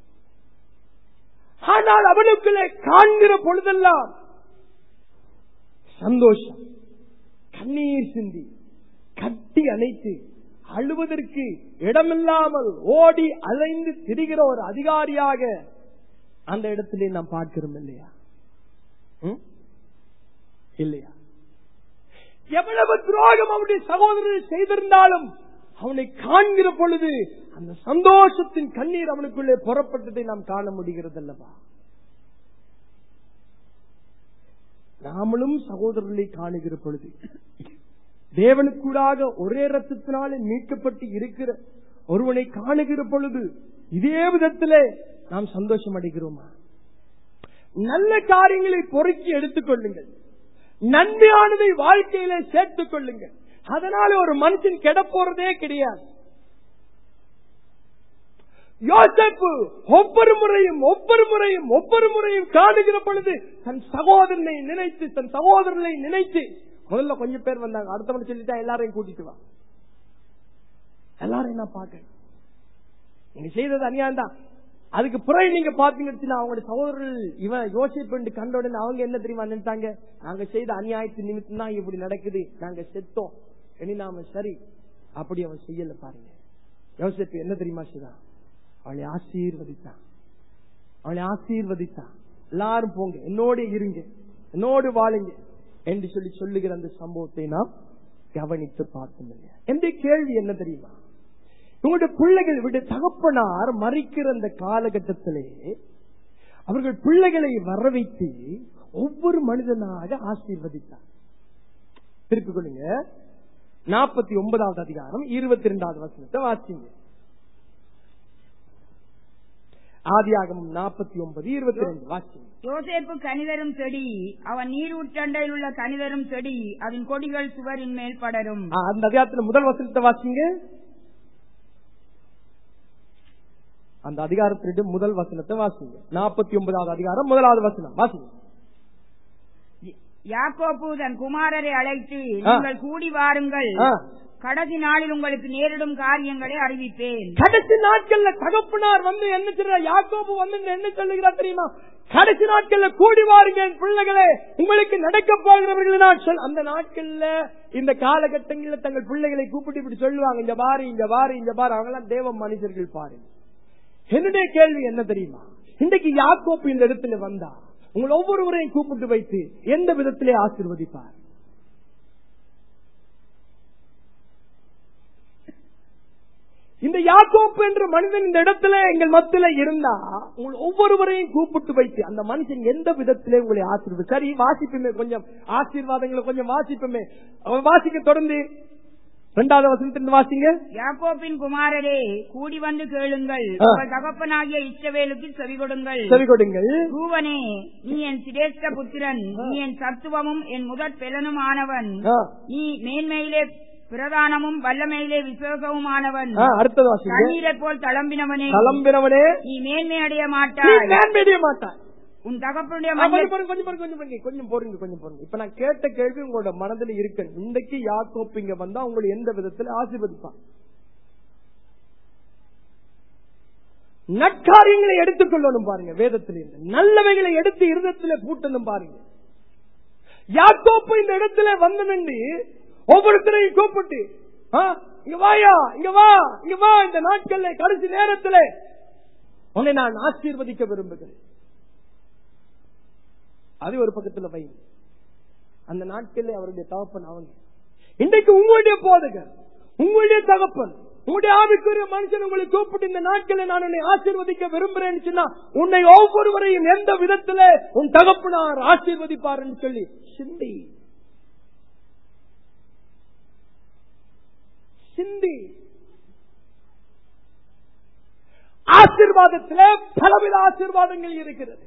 ஆனால் அவனுக்குள்ளே காண்கிற பொழுதெல்லாம் சந்தோஷம், கண்ணீர் சிந்தி கட்டி அணைத்து அழுவதற்கு இடமில்லாமல் ஓடி அலைந்து திரிகிற ஒரு அதிகாரியாக அந்த இடத்திலே நாம் பார்க்கிறோம் இல்லையா? இல்லையா? எவ்வளவு துரோகம் அவனுடைய சகோதரர்கள் செய்திருந்தாலும் அவனை காண்கிற பொழுது அந்த சந்தோஷத்தின் கண்ணீர் அவனுக்குள்ளே புறப்பட்டதை நாம் காண முடிகிறது அல்லவா? நாமளும் சகோதரர்களை காணுகிற பொழுது தேவனுக்கூடாக ஒரே ரத்தத்தினாலே மீட்கப்பட்டு இருக்கிற ஒருவனை காணுகிற பொழுது இதே விதத்திலே நாம் சந்தோஷம் அடைகிறோமா? நல்ல காரியங்களை பொறுக்கி எடுத்துக் கொள்ளுங்கள், நன்மையானதை வாழ்க்கையில சேர்த்துக் கொள்ளுங்கள். அதனால ஒரு மனுஷன் கெட போறதே கிடையாது. யோசேப்பு ஒவ்வொரு முறையும் ஒவ்வொரு முறையும் ஒவ்வொரு முறையும் காணுகிற பொழுது தன் சகோதரனை நினைத்து தன் சகோதரனை நினைத்து, முதல்ல கொஞ்சம் பேர் வந்தாங்க, அடுத்தவன் சொல்லிட்டா எல்லாரையும் கூட்டிட்டு வா, எல்லாரையும் நான் பாக்க, நீங்க செய்தது அநியாயம் தான். அதுக்கு பிறகு நீங்க பாத்தீங்கன்னா அவங்களுடைய சகோதரர்கள் இவன் யோசிப்பு கண்ட உடனே அவங்க என்ன தெரியுமா நினைத்தாங்க, நாங்க செய்த அநியாயத்தின் நிமித்தம் தான் இப்படி நடக்குது, நாங்க செத்தோம், இனி நாம சரி. அப்படி அவன் செய்யல. பாருங்க, யோசிப்பு என்ன தெரியுமா செய்தான்? அவளை ஆசீர்வதித்தான், அவளை ஆசீர்வதித்தான். எல்லாரும் போங்க, என்னோட இருங்க, என்னோடு வாழுங்க என்று சொல்லி சொல்லுகிற அந்த சம்பவத்தை நாம் கவனித்து பார்த்தோம். எந்த கேள்வி என்ன தெரியுமா? உங்களுடைய பிள்ளைகள் விட தகப்பனார் மறிக்கிற அந்த காலகட்டத்திலே அவர்கள் பிள்ளைகளை வர வைத்து ஒவ்வொரு மனிதனாக ஆசீர்வதித்தார். திருப்பிக் கொள்ளுங்க, நாற்பத்தி ஒன்பதாவது அதிகாரம் இருபத்தி இரண்டாவது வசனத்தை வாசிங்க. ஆதியாகமம் நாற்பத்தி ஒன்பது இருபத்தி ரெண்டு வாசிங்க. யோசேப்பு கனிதரும் செடி, அவன் நீரூற்றண்டையில் உள்ள கனிதரும் செடி, அதன் கொடிகள் சுவரின் மேல் படரும். அந்த அதிகாரத்தில் முதல் வசனத்தை வாசிங்க. அந்த அதிகாரத்திற்கு முதல் வசனத்தை வாசிங்க. நாற்பத்தி ஒன்பதாவது அதிகாரம் முதலாவது வசனம் வாசிங்க. யாக்கோபு தன் குமாரரை அழைத்து, நீங்கள் கூடி வாருங்கள், கடைசி நாளில் உங்களுக்கு நேரிடும் காரியங்களை அறிவிப்பேன். கடைசி நாட்கள்ல தகப்பனார் வந்து என்ன சொல்றார்? யாக்கோபு வந்து என்ன சொல்லுகிறார் தெரியுமா? கடைசி நாட்கள்ல கூடி வாருங்க பிள்ளைகளே, உங்களுக்கு நடக்க போகிறவர்கள் நான் சொல். அந்த நாட்கள்ல இந்த காலகட்டங்களில் தங்கள் பிள்ளைகளை கூப்பிட்டு இப்படி சொல்லுவாங்க, இங்க பாரு இங்க பாரு இங்க பாரு, அவங்க எல்லாம் தேவ மனுஷர்கள் பாருங்க. என்னுடைய கேள்வி என்ன தெரியுமா? இன்றைக்கு யாக்கோப்பு இந்த இடத்துல வந்தா உங்களை ஒவ்வொருவரையும் கூப்பிட்டு வைத்து எந்த விதத்திலே ஆசீர்வதிப்பார்? இந்த யாக்கோப்பு என்ற மனிதன் இந்த இடத்துல எங்கள் மத்தியில இருந்தா உங்களை ஒவ்வொருவரையும் கூப்பிட்டு வைத்து அந்த மனுஷன் எந்த விதத்திலே உங்களை ஆசீர்வதி. சரி, வாசிப்போமே கொஞ்சம் ஆசீர்வாதங்களை கொஞ்சம் வாசிப்போமே. அவன் வாசிக்க தொடர்ந்து இரண்டாவது வசனத்திலிருந்து வாசிங்க. யாக்கோபின் குமாரரே, கூடி வந்து கேளுங்கள், உங்கள் தகப்பனாகிய இஸ்ரவேலுக்கு செவி கொடுங்கள் செவி கொடுங்கள் ரூபனே, நீ என் சிரேஷ்ட புத்திரன், நீ என் சத்துவமும் என் முதற் பெலனும் ஆனவன், நீ மேன்மையிலே பிரதானமும் வல்லமையிலே விசுவாசவுமானவன். அடுத்தது தண்ணீரை போல் தளம்பினவனே தளம்பினவனே நீ மேன்மை அடைய மாட்டாய் மேன்மை அடைய மாட்டாய் உன் தகப்பனுடைய கொஞ்சம் போறீங்க கொஞ்சம் போறீங்க. இப்ப நான் கேட்ட கேள்வி உங்களோட மனதில் இருக்கு. இன்றைக்கு யாக்கோப்பு இங்க வந்தா உங்களை எந்த விதத்துல ஆசீர்வதிப்பான்? நற்காரியங்களை எடுத்துக்கொள்ளணும் பாருங்க, வேதத்திலிருந்து நல்லவைகளை எடுத்து இருதயத்திலே பூட்டணும் பாருங்க. யாக்கோப்பு இந்த இடத்துல வந்து நின்று ஒவ்வொருத்தரையும் கூப்பிட்டு, இங்க வாயா இங்க வா இங்க வா, இந்த நாட்கள்ல கடைசி நேரத்தில் உன்னை நான் ஆசீர்வதிக்க விரும்புகிறேன். அது ஒரு பக்கத்துல வை. அந்த நாட்களில் அவருடைய தகப்பன் அவங்க. இன்றைக்கு உங்களுடைய போதகர், உங்களுடைய தகப்பன், உங்களுடைய ஆவிக்குரிய மனுஷன் உங்களை கூப்பிட்டு இந்த நாட்களில் நான் உன்னை ஆசீர்வதிக்க விரும்புறேன்னு சொன்னா உன்னை ஒவ்வொருவரையும் எந்த விதத்துல உன் தகப்பனார் ஆசீர்வதிப்பார் சொல்லி சிந்தி சிந்தி. ஆசீர்வாதத்திலே பலவித ஆசீர்வாதங்கள் இருக்கிறது.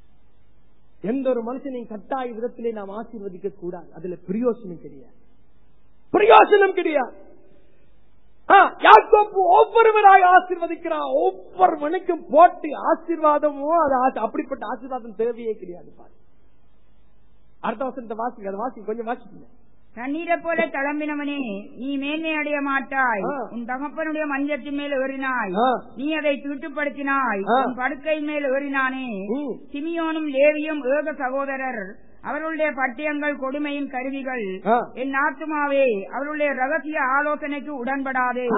எந்த ஒரு மனுஷனையும் கட்டாய விதத்திலே நாம் ஆசீர்வதிக்க கூடாது, அதுல பிரயோசனம் கிடையாது. பிரயோஜனம் கிடையாது. யாக்கோபு ஒவ்வொருவராய் ஆசீர்வதிக்கிறான். ஒவ்வொருவனுக்கும் போட்டு ஆசீர்வாதமோ அது அப்படிப்பட்ட ஆசீர்வாதம் தேவையே கிடையாது. அடுத்த வசனத்தை வாசிங்க, அதை வாசி கொஞ்சம் வாசிக்கணும். தண்ணீரை போல தளம்பினவனே, நீ மேன்மை அடைய மாட்டாய். உன் தகப்பனுடைய மஞ்சத்தின் மேல் ஏறினாய், நீ அதை தீட்டுப்படுத்தினாய். உன் படுக்கை மேல் ஏறினானே. சிமியோனும் லேவியும் ஏக சகோதரர், அவர்களுடைய பட்டியங்கள் கொடுமையின் கருவிகள். என் ஆத்துமாவே, அவர்களுடைய ரகசிய ஆலோசனைக்கு உடன்படாதே.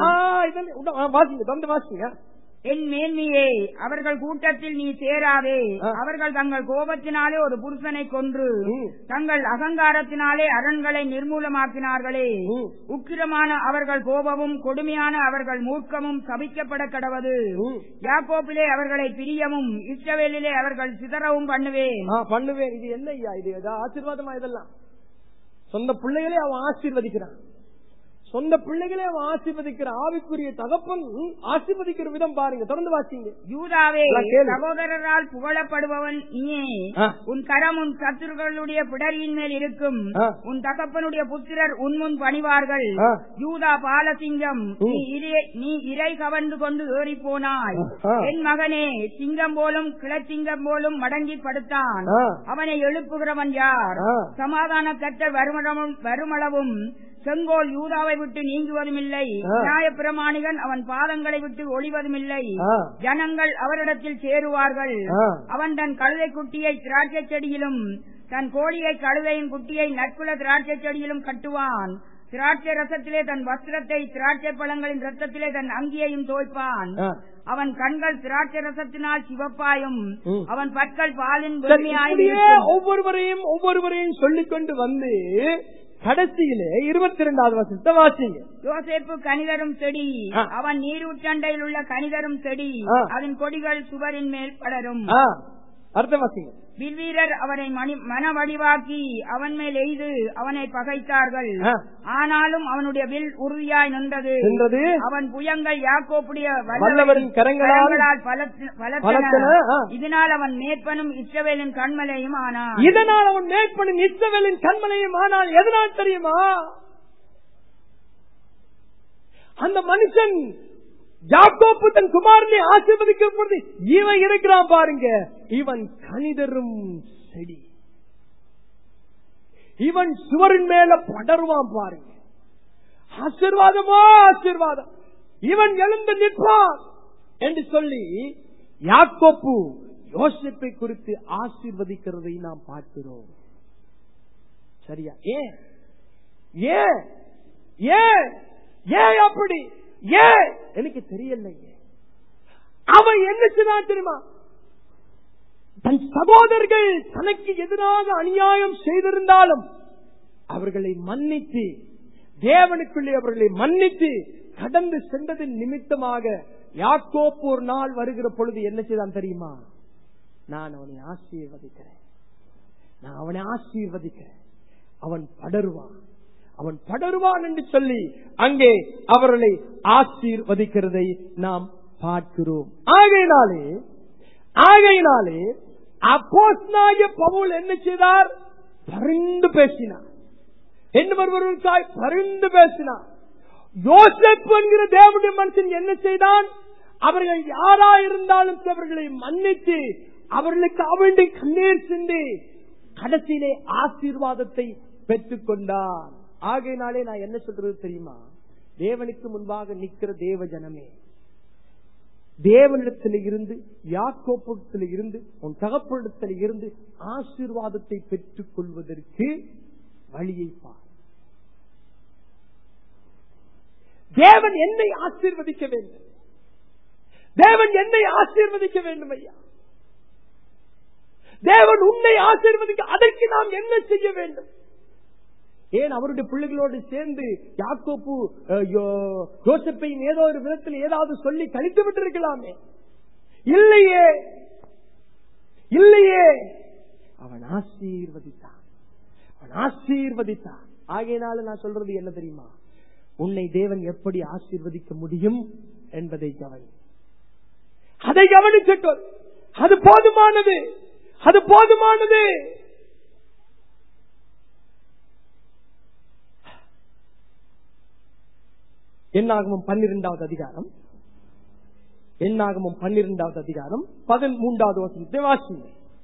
என் மேன்மையே, அவர்கள் கூட்டத்தில் நீ சேராதே. அவர்கள் தங்கள் கோபத்தினாலே ஒரு புருஷனை கொன்று தங்கள் அகங்காரத்தினாலே அரண்களை நிர்மூலமாக்கினார்களே. உக்கிரமான அவர்கள் கோபமும் கொடுமையான அவர்கள் மூர்க்கமும் சபிக்கப்பட கடவது. யாக்கோபிலே அவர்களை பிரியமும் இஸ்ரவேலிலே அவர்கள் சிதறவும் பண்ணுவேன் பண்ணுவேன் இது என்ன ஐயா? இது ஆசீர்வாதமா? இதெல்லாம் சொந்த பிள்ளைகளே அவன் ஆசீர்வதிக்கிறான். சொந்த பிள்ளைகளே அவன் ஆசீர்வதிக்கிற ஆவிக்குரிய தகப்பன் ஆசீர்வதிக்கிற விதம் பாருங்க. தொடர்ந்து வாசிங்க. யூதாவே, சகோதரரால் புகழப்படுபவன் நீயே. உன் கரம் உன் சத்துருக்களுடைய பிடரியின் மேல் இருக்கும். உன் தகப்பனுடைய புத்திரர் உன்முன் பணிவார்கள். யூதா பாலசிங்கம், நீ இறை கவர்ந்து கொண்டு ஏறி போனாய். என் மகனே, சிங்கம் போலும் கிளச்சிங்கம் போலும் மடங்கி படுத்தான். அவனை எழுப்புகிறவன் யார்? சமாதான கர்த்தர் வருமளவும் செங்கோல் யூதாவை விட்டு நீங்குவதும் இல்லை. நியாய பிரமாணிகன் அவன் பாதங்களை விட்டு ஒளிவதும் இல்லை. ஜனங்கள் அவரிடத்தில் சேருவார்கள். அவன் தன் கழுதை குட்டியை திராட்சை செடியிலும் தன் கோழியை கழுதையின் குட்டியை நற்குல திராட்சை செடியிலும் கட்டுவான். திராட்சை ரசத்திலே தன் வஸ்திரத்தை, திராட்சை பழங்களின் ரத்தத்திலே தன் அங்கியையும் தோய்ப்பான். அவன் கண்கள் திராட்சை ரசத்தினால் சிவப்பாயும் அவன் பற்கள் பாலின் வெண்மையாயும். ஒவ்வொருவரையும் ஒவ்வொருவரையும் சொல்லிக் கொண்டு வந்து கடைசியிலே இருபத்தி இரண்டாவது வசனத்தை வாசிங்க. யோசேப்பு கனிதரும் செடி, அவன் நீரூற்றண்டையில் உள்ள கனிதரும் செடி, அதன் கொடிகள் சுவரின் மேல் படரும். அர்த்தம் வாசிங்க. வில்வீரர் அவனை மனவடிவாக்கி அவன் மேல் எய்து அவனை பகைத்தார்கள். ஆனாலும் அவனுடைய வில் உறுதியாய் நின்றது. அவன் புயங்கள் யாக்கோப்புடைய வல்லவரின் கரங்களால் பலத்தன. இதனால் அவன் மேற்பனும் இஸ்ரவேலின் கண்மலையும் ஆனான். இதனால் அவன் மேற்பனும் இஸ்ரவேலின் கண்மலையும் ஆனான். எதனால் தெரியுமா? அந்த மனுஷன் யாக்கோப்பு தன் குமாரனை ஆசீர்வதிக்கிற பொழுது இவன் இருக்கிறான் பாருங்க. இவன் கனிதரும் செடி, இவன் சுவரின் மேல படருவான் பாருங்க. ஆசீர்வாதமோ ஆசீர்வாதம். இவன் எழுந்து நிற்பான் என்று சொல்லி யாக்கோப்பு யோசேப்பை குறித்து ஆசீர்வதிக்கிறதை நாம் பார்க்கிறோம். சரியா? ஏன் ஏன் ஏன் ஏன் அப்படி? ஏன் எனக்கு தெரியலையே. அவன் என்ன செய்தான் தெரியுமா? தன் சகோதரர்கள் தனக்கு எதிராக அநியாயம் செய்திருந்தாலும் அவர்களை மன்னித்து, தேவனுக்குள்ளே அவர்களை மன்னித்து கடந்து சென்றதின் நிமித்தமாக யாக்கோப்பு ஒரு நாள் வருகிற பொழுது என்ன செய்தான் தெரியுமா? நான் அவனை ஆசீர்வதிக்கிறேன், நான் அவனை ஆசீர்வதிக்கிறேன், அவன் படருவான், அவன் படருவான் என்று சொல்லி அங்கே அவர்களை ஆசீர்வதிக்கிறதை நாம் பார்க்கிறோம். ஆகையினாலே ஆகையினாலே அப்போஸ்தலனாகிய பவுல் என்ன செய்தார்? பரிந்து பேசினார். என்ன ஒருவருக்காய் பரிந்து பேசினார். யோசேப்பு என்கிற தேவனுடைய மனுஷன் என்ன செய்தான்? அவர்கள் யாரா இருந்தாலும் அவர்களை மன்னித்து அவர்களுக்கு அவனுடைய கண்ணீர் சிந்தி கடைசியிலே ஆசீர்வாதத்தை பெற்றுக் கொண்டார். ஆகையினாலே நான் என்ன சொல்றது தெரியுமா? தேவனுக்கு முன்பாக நிற்கிற தேவ ஜனமே, தேவனிடத்தில் இருந்து, யாக்கோப்பிடத்தில் இருந்து, உன் தகப்பனிடத்தில் இருந்து ஆசீர்வாதத்தை பெற்றுக் கொள்வதற்கு வழியை பார். தேவன் என்னை ஆசீர்வதிக்க வேண்டும், தேவன் என்னை ஆசீர்வதிக்க வேண்டும் ஐயா. தேவன் உன்னை ஆசீர்வதிக்க அதற்கு நாம் என்ன செய்ய வேண்டும்? ஏன் அவருடைய பிள்ளைகளோடு சேர்ந்து யாக்கோப்பு யோசேப்பையும் ஏதோ ஒரு விதத்தில் ஏதாவது சொல்லி கழித்து விட்டிருக்கலாமே? இல்லையே, இல்லையே. அவன் ஆசீர்வதித்தான், அவன் ஆசீர்வதித்தான். ஆகையினால நான் சொல்றது என்ன தெரியுமா? உன்னை தேவன் எப்படி ஆசீர்வதிக்க முடியும் என்பதை கவனி, அதை கவனிச்சுக்கொள். அது போதுமானது, அது போதுமானது. என்னாகமும் பன்னிரெண்டாவது அதிகாரம் என்னாகமும் பன்னிரெண்டாவது அதிகாரம் பதிமூன்றாவது வசனத்தை வாசிங்க.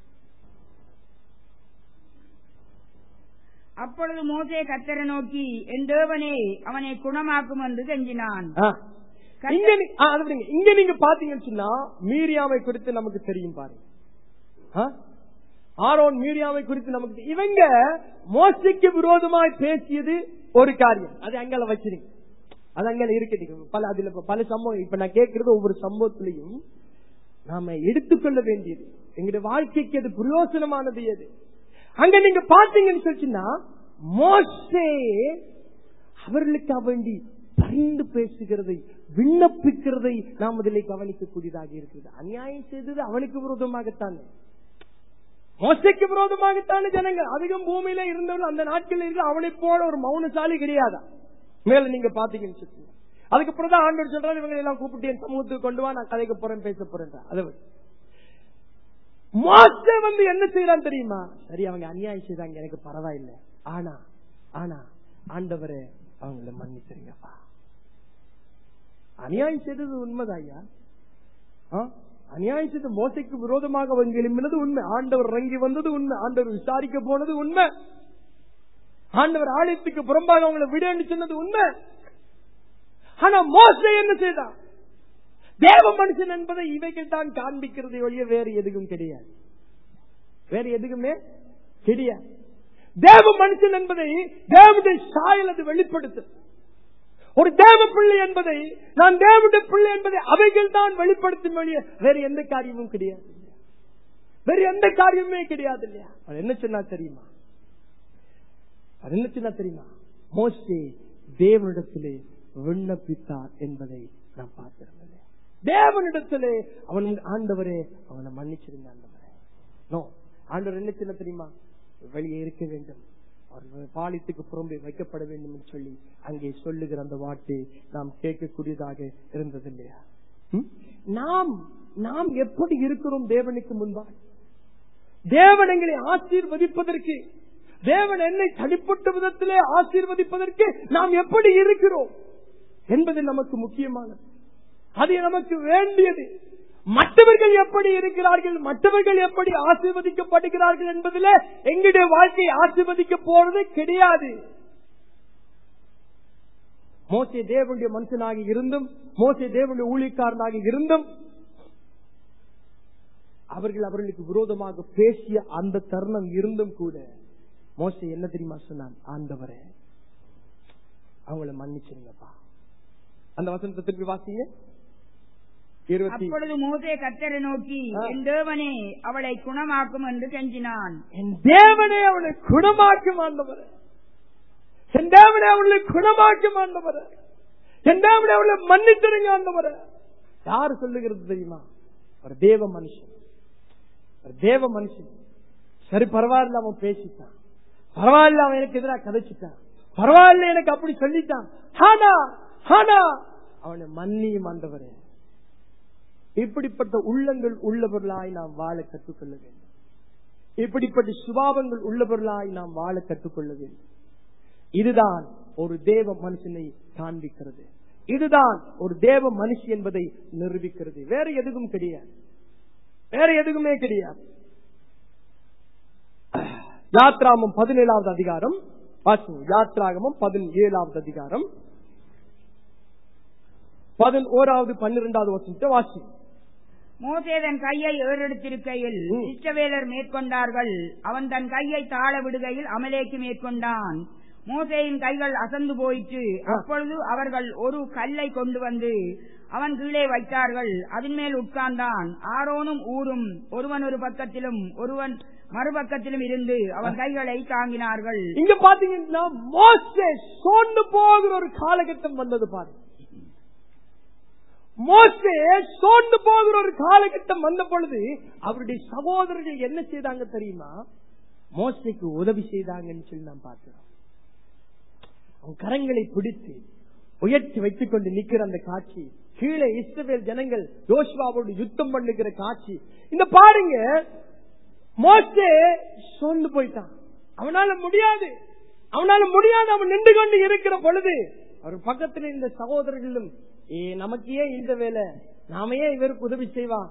அப்பொழுது மோசே கர்த்தரை நோக்கி, என் தேவனே அவனை குணமாக்கும் என்று கெஞ்சினான். இங்க நீங்க பாத்தீங்கன்னு சொன்னா மீரியாவை குறித்து நமக்கு தெரியும் பாருங்க. ஆரோன் மீரியாவை குறித்து நமக்கு இவங்க மோசைக்கு விரோதமாய் பேசியது ஒரு காரியம், அது அங்கல வச்சிருங்க, அது அங்க இருக்குது. பல அதுல பல சம்பவம். இப்ப நான் கேட்கறது ஒவ்வொரு சம்பவத்திலையும் நாம எடுத்துக்கொள்ள வேண்டியது, எங்களுடைய வாழ்க்கைக்கு அது பிரயோசனமானது எது. அங்க நீங்க பாத்தீங்கன்னு சொல்லிச்சுன்னா மோசே அவர்களுக்கு வேண்டி பரிந்து பேசுகிறதை விண்ணப்பிக்கிறதை நாம் அதில் கவனிக்கக்கூடியதாக இருக்கிறது. அநியாயம் செய்தது அவனுக்கு விரோதமாகத்தான், மோசைக்கு விரோதமாகத்தான ஜனங்கள் அதிகம் பூமியில இருந்தவர்கள் அந்த நாட்களில் இருந்து அவனை போல ஒரு மௌனசாலி கிடையாதா மேல நீங்க பாத்தீங்கன்னு சொல்லுங்க. அதுக்கப்புறம் தான் ஆண்டவர் சொல்றாரு, இவங்க எல்லாம் கூப்பிட்டு என் சமூகத்துக்கு கொண்டு வா, நான் கதைக்க போறேன் பேச போறேன். அதை மோசே வந்து என்ன செய்யறான் தெரியுமா? சரி அவங்க அநியாயம் செய்தாங்க, எனக்கு பரவாயில்லை, ஆனா ஆனா ஆண்டவரே அவங்கள மன்னிச்சிருங்கப்பா. அநியாயம் செய்தது உண்மைதான் ஐயா, அநியாயம் செய்த மோசைக்கு விரோதமாக வந்து எழுப்பினது உண்மை, ஆண்டவர் இறங்கி வந்தது உண்மை, ஆண்டவர் விசாரிக்க போனது உண்மை, ஆண்டவர் ஆலயத்துக்கு புறம்பாக அவங்களை விட சொன்னது உண்மை. ஆனா மோசே என்ன செய்தான்? தேவ மனுஷன் என்பதை இவைகள் தான் காண்பிக்கிறது ஒழிய வேறு எதுவும் கிடையாது, வேறு எதுவுமே கிடையாது. தேவ மனுஷன் என்பதை தேவனுடைய சாயல் அது வெளிப்படுத்து. ஒரு தேவ பிள்ளை என்பதை நான் தேவனுடைய பிள்ளை என்பதை அவைகள் தான் வெளிப்படுத்தும் ஒழிய வேறு எந்த காரியமும் கிடையாது, வேறு எந்த காரியமுமே கிடையாது இல்லையா? அது என்ன சொன்னா தெரியுமா? அது என்ன சொன்னா தெரியுமா? மோசே தேவனிடத்திலே விண்ணப்பித்தார் என்பதை நான் பார்க்கிறேன். தேவனிடத்திலே அவன் ஆண்டவரே அவனை மன்னிச்சிருந்த ஆண்டவரே. நோ, ஆண்டவர் என்ன சொன்ன தெரியுமா? வெளியே இருக்க வேண்டும், அவர்கள் பாலித்துக்கு புறம்பே வைக்கப்பட வேண்டும் என்று சொல்லி அங்கே சொல்லுகிற அந்த வார்த்தை நாம் கேட்கக்கூடியதாக இருந்தது இல்லையா? நாம் நாம் எப்படி இருக்கிறோம் தேவனுக்கு முன்பாக? தேவன் எங்களை ஆசீர்வதிப்பதற்கு, தேவன் என்னை தனிப்பட்ட விதத்திலே ஆசீர்வதிப்பதற்கு நாம் எப்படி இருக்கிறோம் என்பது நமக்கு முக்கியமானது, அது நமக்கு வேண்டியது. மற்றவர்கள் எப்படி இருக்கிறார்கள், மற்றவர்கள் எப்படி ஆசீர்வதிக்கப்படுகிறார்கள் என்பதில் எங்களுடைய வாழ்க்கை ஆசீர்வதிக்க போறது கிடையாது. மோசே தேவனுடைய மனுஷனாக இருந்தும், மோசே தேவனுடைய ஊழியக்காரனாக இருந்தும் அவர்கள் அவர்களுக்கு விரோதமாக பேசிய அந்த தருணம் இருந்தும் கூட மோசே என்ன தெரியுமா சொன்னான்? ஆண்டவரே அவங்களை மன்னிச்சிருங்கப்பா. அந்த வசனத்தை திருப்பி வாசிங்க. அப்பொழுது மோசே கர்த்தரை நோக்கி, என் தேவனே அவளை குணமாக்கும் என்று கெஞ்சினான். என் தேவனே அவளை குணமாக்கும் ஆண்டவரே, என் தேவனே அவளை குணமாக்கும் ஆண்டவரே, என் தேவனே அவளை மன்னிச்சிருங்க ஆண்டவரே. யாரு சொல்லுகிறது தெரியுமா? ஒரு தேவ மனுஷன், ஒரு தேவ மனுஷன். சரி பரவாயில்ல, அவன் பேசிட்டான், பரவாயில்ல அவன் எனக்கு எதிராக கதைச்சிட்டான், பரவாயில்ல எனக்கு அப்படி சொல்லிட்டான், ஆனா ஆனா அவனை மன்னியும் ஆண்டவரே. இப்படிப்பட்ட உள்ளங்கள் உள்ளவர்களாய் நாம் வாழ கற்றுக்கொள்ள வேண்டும், இப்படிப்பட்ட சுபாவங்கள் உள்ளவர்களாய் நாம் வாழ கற்றுக்கொள்ள வேண்டும். இதுதான் ஒரு தேவ மனுஷனை காண்பிக்கிறது, இதுதான் ஒரு தேவ மனுஷி என்பதை நிரூபிக்கிறது. வேற எதுவும் கிடையாது, வேற எதுவுமே கிடையாது. யாத்ராகமம் பதினேழாவது அதிகாரம் வாசிங்க. யாத்ராகமம் பதினேழாவது அதிகாரம் பதினோராவது பன்னிரெண்டாவது வசனத்தை வாசிங்க. மோசே தன் கையை ஏறெடுத்திருக்கையில் இஸ்ரவேலர் மேற்கொண்டார்கள், அவன் தன் கையை தாழ விடுகையில் அமலேக்கு மேற்கொண்டான். மோசேயின் கைகள் அசந்து போயிற்று. அப்பொழுது அவர்கள் ஒரு கல்லை கொண்டு வந்து அவன் கீழே வைத்தார்கள், அதன் மேல் உட்கார்ந்தான். ஆரோனும் ஊரும் ஒருவன் ஒரு பக்கத்திலும் ஒருவன் மறுபக்கத்திலும் இருந்து அவன் கைகளை தாங்கினார்கள். இங்க பாத்தீங்கன்னா மோசே சோர்ந்து போகிற ஒரு காலகட்டம் வந்தது பாருங்க. மோசே சோர்ந்து போகிற ஒரு காலகட்டம் வந்த பொழுது அவருடைய சகோதரர்கள் என்ன செய்தாங்க தெரியுமா? மோசேக்கு உதவி செய்தாங்கன்னு சொல்லி நாம் பார்க்கிறோம். அவன் கரங்களை பிடித்து உயர்த்தி வைத்துக் கொண்டு நிற்கிற அந்த காட்சி, கீழே இஸ்ரவேல் ஜனங்கள் யோசுவாவோடு யுத்தம் பண்ணுகிற காட்சி. இந்த பாருங்க, மோசே சோர்ந்து போயிட்டான், அவனால முடியாது. அவனால முடியாது. அவன் நின்று கொண்டு இருக்கிற பொழுது அவர் பக்கத்தில் இந்த சகோதரர்களும் ஏ நமக்கு ஏன் இந்த வேலை, நாம ஏன் இவருக்கு உதவி செய்வான்?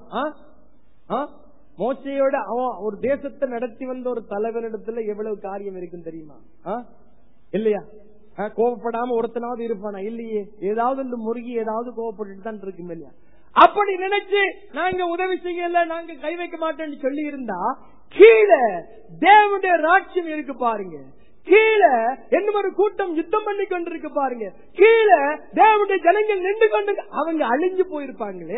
மோசையோட அவன் ஒரு தேசத்தை நடத்தி வந்த ஒரு தலைவனிடத்துல எவ்வளவு காரியம் இருக்குன்னு தெரியுமா? இல்லையா? கோபப்படாம ஒருத்தனாவது இருப்பானா? இல்லையே, ஏதாவது இந்த முருகி ஏதாவது கோபப்பட்டு தான் இருக்கும் இல்லையா? அப்படி நினைச்சு நாங்க உதவி செய்யல, நாங்க கை வைக்க மாட்டேன்னு சொல்லி இருந்தா கீழே தேவனுடைய ராட்சியம் இருக்கு பாருங்க. கீழே என்ன ஒரு கூட்டம் யுத்தம் பண்ணி கொண்டிருக்கு பாருங்க. கீழே தேவனுடைய ஜனங்கள் நின்று கொண்டு அவங்க அழிஞ்சு போயிருப்பாங்களே.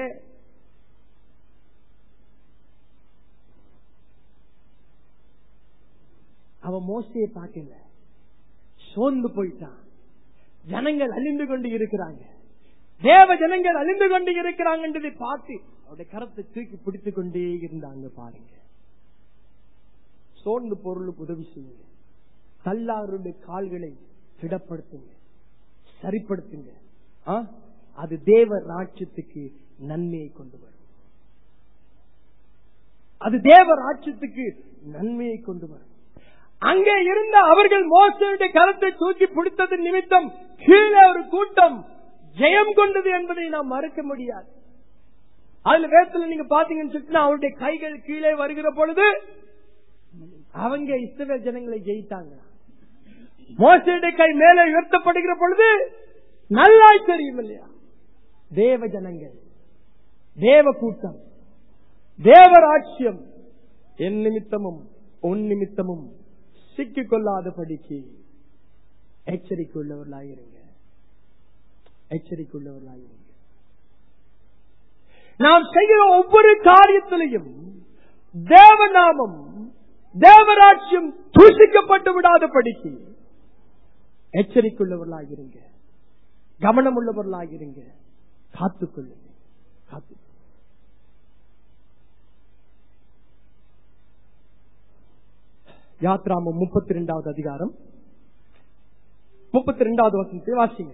அவன் மோசையை பார்க்கல, சோர்ந்து போயிட்டான். ஜனங்கள் அழிந்து கொண்டு இருக்கிறாங்க, தேவ ஜனங்கள் அழிந்து கொண்டு இருக்கிறாங்கன்றதை பார்த்து அவருடைய கரத்தை தூக்கி பிடித்துக் கொண்டே இருந்தாங்க பாருங்க. சோர்ந்து பொருளுக்கு உதவி செய்யுங்க, தள்ளாருடைய கால்களை திடப்படுத்துங்க, சரிப்படுத்துங்க. அது தேவ ராஜ்யத்துக்கு நன்மையை கொண்டு வரும். அது தேவ ராஜ்யத்துக்கு நன்மையை கொண்டு வரும். அங்கே இருந்த அவர்கள் மோசேயுடைய கரத்தை தூக்கி பிடித்தது நிமித்தம் கீழே ஒரு கூட்டம் ஜெயம் கொண்டது என்பதை நாம் மறுக்க முடியாது. அதுல வேதத்துல நீங்க பாத்தீங்கன்னு சொல்லிட்டு அவருடைய கைகள் கீழே வருகிற பொழுது அவங்க இஸ்ரவேல் ஜனங்களை ஜெயித்தாங்க. மோசேயுடைய கை மேலே உயர்த்தப்படுகிற பொழுது நல்லா தெரியும் இல்லையா? தேவ ஜனங்கள், தேவ கூட்டம், தேவராட்சியம் என் நிமித்தமும் உன் நிமித்தமும் சிக்கிக் கொள்ளாதபடிக்கு எச்சரிக்கையுள்ளவர்களாயிருங்க, எச்சரிக்கையுள்ளவர்களாயிருங்க. நாம் செய்கிற ஒவ்வொரு காரியத்திலையும் தேவநாமம், தேவராட்சியம் தூஷிக்கப்பட்டு விடாதபடிக்கு எச்சரிக்கையுள்ளவர்களாயிருங்க, கவனம் உள்ளவர்களாயிருங்க, காத்துக்கொள்ளுங்க, காத்து. யாத்ராமம் முப்பத்தி இரண்டாவது அதிகாரம் முப்பத்தி இரண்டாவது வசனத்தை வாசிங்க.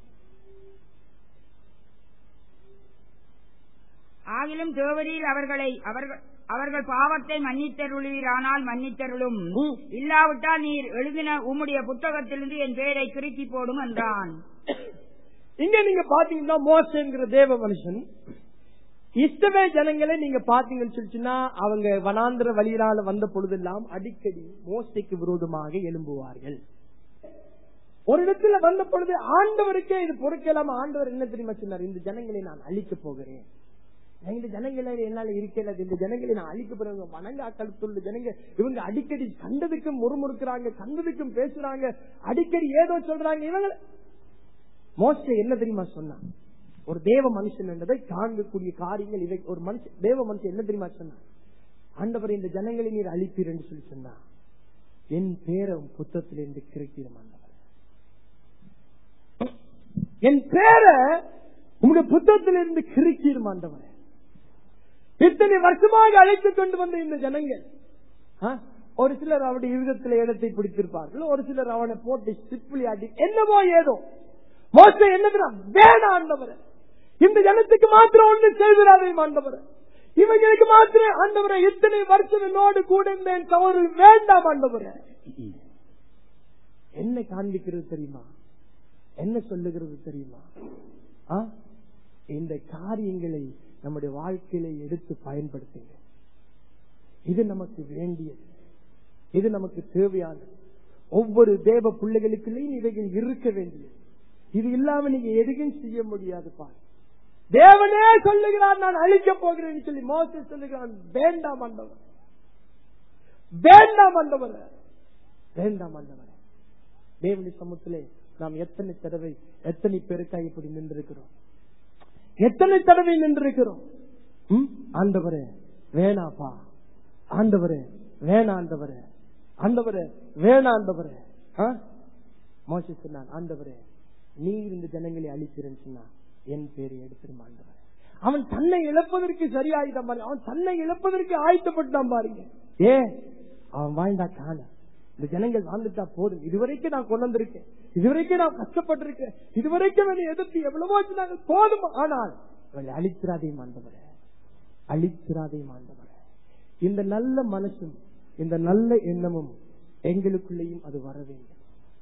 ஆகிலும் தேவரீர் அவர்களை அவர்கள் பாவத்தை மன்னித்தருளீரானால் மன்னித்தருளும், இல்லாவிட்டால் நீர் எழுதின உம்முடைய புத்தகத்திலிருந்து என் பெயரை கிறுக்கி போடும் என்றான். இங்க நீங்க பாத்தீங்கன்னா மோசேங்கிற தேவ மனுஷன் இஸ்ரவேல் ஜனங்களை நீங்க பாத்தீங்கன்னு சொல்லிச்சுன்னா அவங்க வனாந்திர வழியிலால வந்த பொழுதெல்லாம் அடிக்கடி மோசேக்கு விரோதமாக எழும்புவார்கள். ஒரு இடத்துல வந்த பொழுது ஆண்டவருக்கே இது பொறுக்கலாம ஆண்டவர் என்ன தெரியுமா சொன்னார்? இந்த ஜனங்களை நான் அழிக்க போகிறேன், இந்த ஜனங்களை என்னால இருக்கிறது, இந்த ஜனங்களை நான் அழிக்க போறவங்க வணங்கா கழுத்துள்ள ஜனங்க, இவங்க அடிக்கடி கண்டதுக்கும் முறுமுறுக்கிறாங்க, கண்டதுக்கும் பேசுறாங்க, அடிக்கடி ஏதோ சொல்றாங்க. இவங்க மோசே என்ன தெரியுமா சொன்னா? ஒரு தேவ மனுஷன் என்பதை காண்கக்கூடிய காரியங்கள் இவை. ஒரு மனுஷன், தேவ மனுஷன் என்ன தெரியுமா சொன்னா? ஆண்டவர் இந்த ஜனங்களை நீர் அழிப்பீர் என்று சொல்லி சொன்னா என் பேரை புத்தகத்திலிருந்து கிறுக்கீரும் ஆண்டவர், என் பேரை உங்களுடைய புத்தகத்திலிருந்து கிறுக்கீரும் ஆண்டவர். இத்தனை வருஷமாக அழைத்துக் கொண்டு வந்த இந்த ஜனங்கள் ஒரு சிலர் அவருடைய யுகத்தில் இடத்தை பிடித்திருப்பார்கள், ஒரு சிலர் அவனை போட்டு சிப்பிளி ஆட்டி என்னவோ ஏதோ. மோசே என்ன வேணாம் ஆண்டவர், இந்த ஜனத்துக்கு மாத்திரம் ஒன்று செய்கிறாரே ஆண்டவர், இவங்களுக்கு மாத்திரம் ஆண்டவரை இத்தனை வருஷம் என்னோடு கூட இருந்தேன் சகோதரர் வேண்டாம் ஆண்டவர். என்ன காண்பிக்கிறது தெரியுமா? என்ன சொல்லுகிறது தெரியுமா? இந்த காரியங்களை நம்முடைய வாழ்க்கையில எடுத்து பயன்படுத்துங்க. இது நமக்கு வேண்டியது, இது நமக்கு தேவையானது. ஒவ்வொரு தேவ பிள்ளைகளுக்குள்ளேயும் இவைகள் இருக்க வேண்டியது. இது இல்லாம நீங்க எதுவும் செய்ய முடியாது. பாரு, தேவனே சொல்லுகிறார் நான் அழிக்க போகிறேன் சொல்லி மோசே சொல்லுகிறான். வேண்டாம் ஆண்டவர், வேண்டாம் ஆண்டவர், வேண்டாம் ஆண்டவர். தேவனுடைய சமூகத்திலே நாம் எத்தனை தடவை எத்தனை பேருக்காக இப்படி நின்றிருக்கிறோம், எத்தனை தடவை நின்றிருக்கிறோம். ஆண்டவரே வேணாப்பா, ஆண்டவரே வேணாண்டவரே, ஆண்டவரே வேணாண்டவரே. மோசே சொன்னான், ஆண்டவரே நீர் இந்த ஜனங்களை அழிக்கிறேன்னு சொன்னா என் பேரை எடுத்துருமாண்டவர். அவன் தன்னை இழப்பதற்கு சரியாயிட்டான் பாருங்க, அவன் தன்னை இழப்பதற்கு ஆயத்தப்பட்டான் பாருங்க. ஏ அவன் வாழ்ந்தா காண, இந்த ஜனங்கள் வாழ்ந்துட்டா போதும், இதுவரைக்கும் நான் கொண்டு வந்திருக்கேன், இதுவரைக்கும் நான் கஷ்டப்பட்டிருக்கேன், இதுவரைக்கும் என்னை எதிர்த்து எவ்வளவோ சொன்னாங்க, போதும். ஆனால் அவளை அழித்திராதே ஆண்டவரே, அழித்திராதே ஆண்டவரே. இந்த நல்ல மனசும் இந்த நல்ல எண்ணமும் எங்களுக்குள்ளேயும் அது வர வேண்டும்.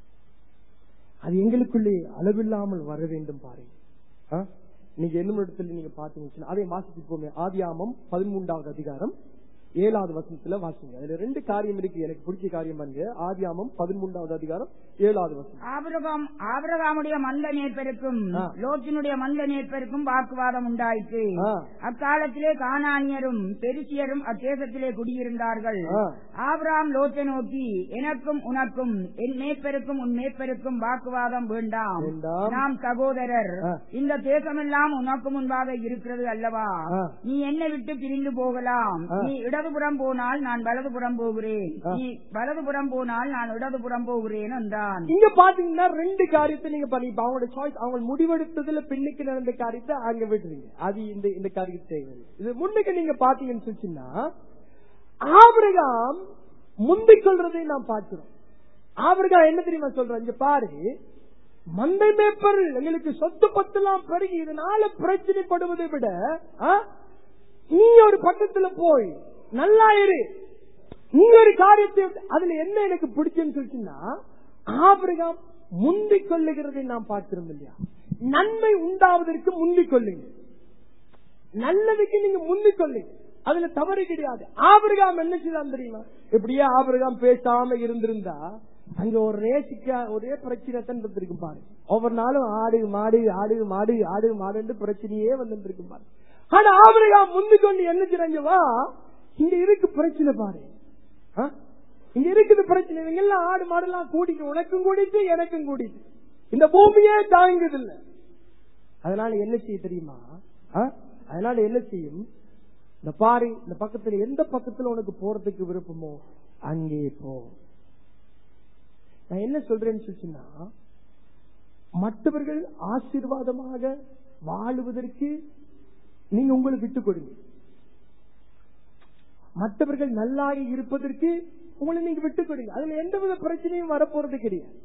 அது எங்களுக்குள்ளே அளவில்லாமல் வர வேண்டும் பாருங்க. நீங்க என்ன இடத்துல நீங்க பாத்தீங்கன்னா அதை வாசிச்சு போமே. ஆதியாமம் பதிமூன்றாவது அதிகாரம் ஏழாவது வசனத்துல வாசிங்க. அதுல ரெண்டு காரியம் இருக்கு, எனக்கு பிடிச்ச காரியம் பாருங்க. ஆதியாமம் பதிமூன்றாவது அதிகாரம் ஏழாவது வசனம். ஆபிரகாம் ஆபிரகாமுடைய மந்த நேர்பெருக்கும் லோத்தினுடைய மந்த நேர்பெருக்கும் வாக்குவாதம் உண்டாயிற்று. அக்காலத்திலே கானானியரும் பெரிசியரும் அத்தேசத்திலே குடியிருந்தார்கள். ஆபிரகாம் லோத்தை நோக்கி, எனக்கும் உனக்கும் என் மேற்பெருக்கும் உன் மேற்பெருக்கும் வாக்குவாதம் வேண்டாம், நாம் சகோதரர், இந்த தேசமெல்லாம் உனக்கு முன்பாக இருக்கிறது அல்லவா, நீ என்னை விட்டு பிரிந்து போகலாம், நீ இடதுபுறம் போனால் நான் வலதுபுறம் போகிறேன், நீ வலதுபுறம் போனால் நான் இடதுபுறம் போகிறேன் என்றான். இங்க பாத்தீங்கன்னா ரெண்டு காரியத்தை நீங்க பண்ணி அவங்களோட சாய்ஸ், அவங்க முடிவெடுத்ததுல பின்னுக்கு நடந்த காரியத்தை அங்க விட்டுறீங்க. அது இந்த இந்த காரியத்தை இது முன்னுக்கு நீங்க பாத்தீங்கன்னு சொல்லிச்சுன்னா ஆபிரகாம் முந்திக் கொள்றதை நாம் பார்க்கிறோம். ஆபிரகாம் என்ன தெரியுமா சொல்ற, இங்க பாரு, மந்தை மேய்ப்பர் எங்களுக்கு சொத்து பத்தெல்லாம் பெருகி இதனால பிரச்சனைப்படுவதை விட நீ ஒரு பக்கத்துல போய் நல்லா இரு, நீ ஒரு காரியத்தை. அதுல என்ன எனக்கு பிடிச்சுன்னு சொல்லிச்சுன்னா ஆபிரகாம் முந்திக் கொள்ளுகிறதை நாம் பார்க்கிறோம் இல்லையா. நன்மை உண்டாவதற்கு முந்திக் கொள்ளுங்க, நல்லதுக்கு நீங்க முந்திக் கொள்ளுங்க, அதுல தவறு கிடையாது. ஆபிரகாம் என்ன செய்தான் தெரியுமா, இப்படியே ஆபிரகாம் பேசாம இருந்திருந்தா அங்க ஒரு ரேசிக்கா ஒரே பிரச்சனை தான் இருந்திருக்கும் பாரு. ஒவ்வொரு நாளும் ஆடு மாடு ஆடு மாடு ஆடு மாடு பிரச்சனையே வந்துட்டு இருக்கும் பாரு. ஆனா ஆபிரகாம் முந்திக் கொண்டு என்ன செய்றாங்க, வா இங்க இருக்கு பிரச்சனை பாரு, இங்க இருக்குது பிரச்சனை, இவங்க எல்லாம் ஆடு மாடு எல்லாம் கூட்டிட்டு உனக்கும் கூடிட்டு எனக்கும் கூடிட்டு இந்த பூமியே தாங்குது இல்ல. அதனால என்ன செய்ய தெரியுமா, அதனால என்ன செய்யும், இந்த பாரு இந்த பக்கத்துல எந்த பக்கத்துல உனக்கு போறதுக்கு விருப்பமோ அங்கே போ. நான் என்ன சொல்றேன்னு சொல்லிச்சுன்னா மற்றவர்கள் ஆசீர்வாதமாக வாழுவதற்கு நீங்க உங்களுக்கு விட்டுக் கொடுங்க, மற்றவர்கள் நல்லாக இருப்பதற்கு உங்களை நீங்க விட்டுக் கொடுங்க. அதுல எந்தவித பிரச்சனையும் வரப்போறது கிடையாது.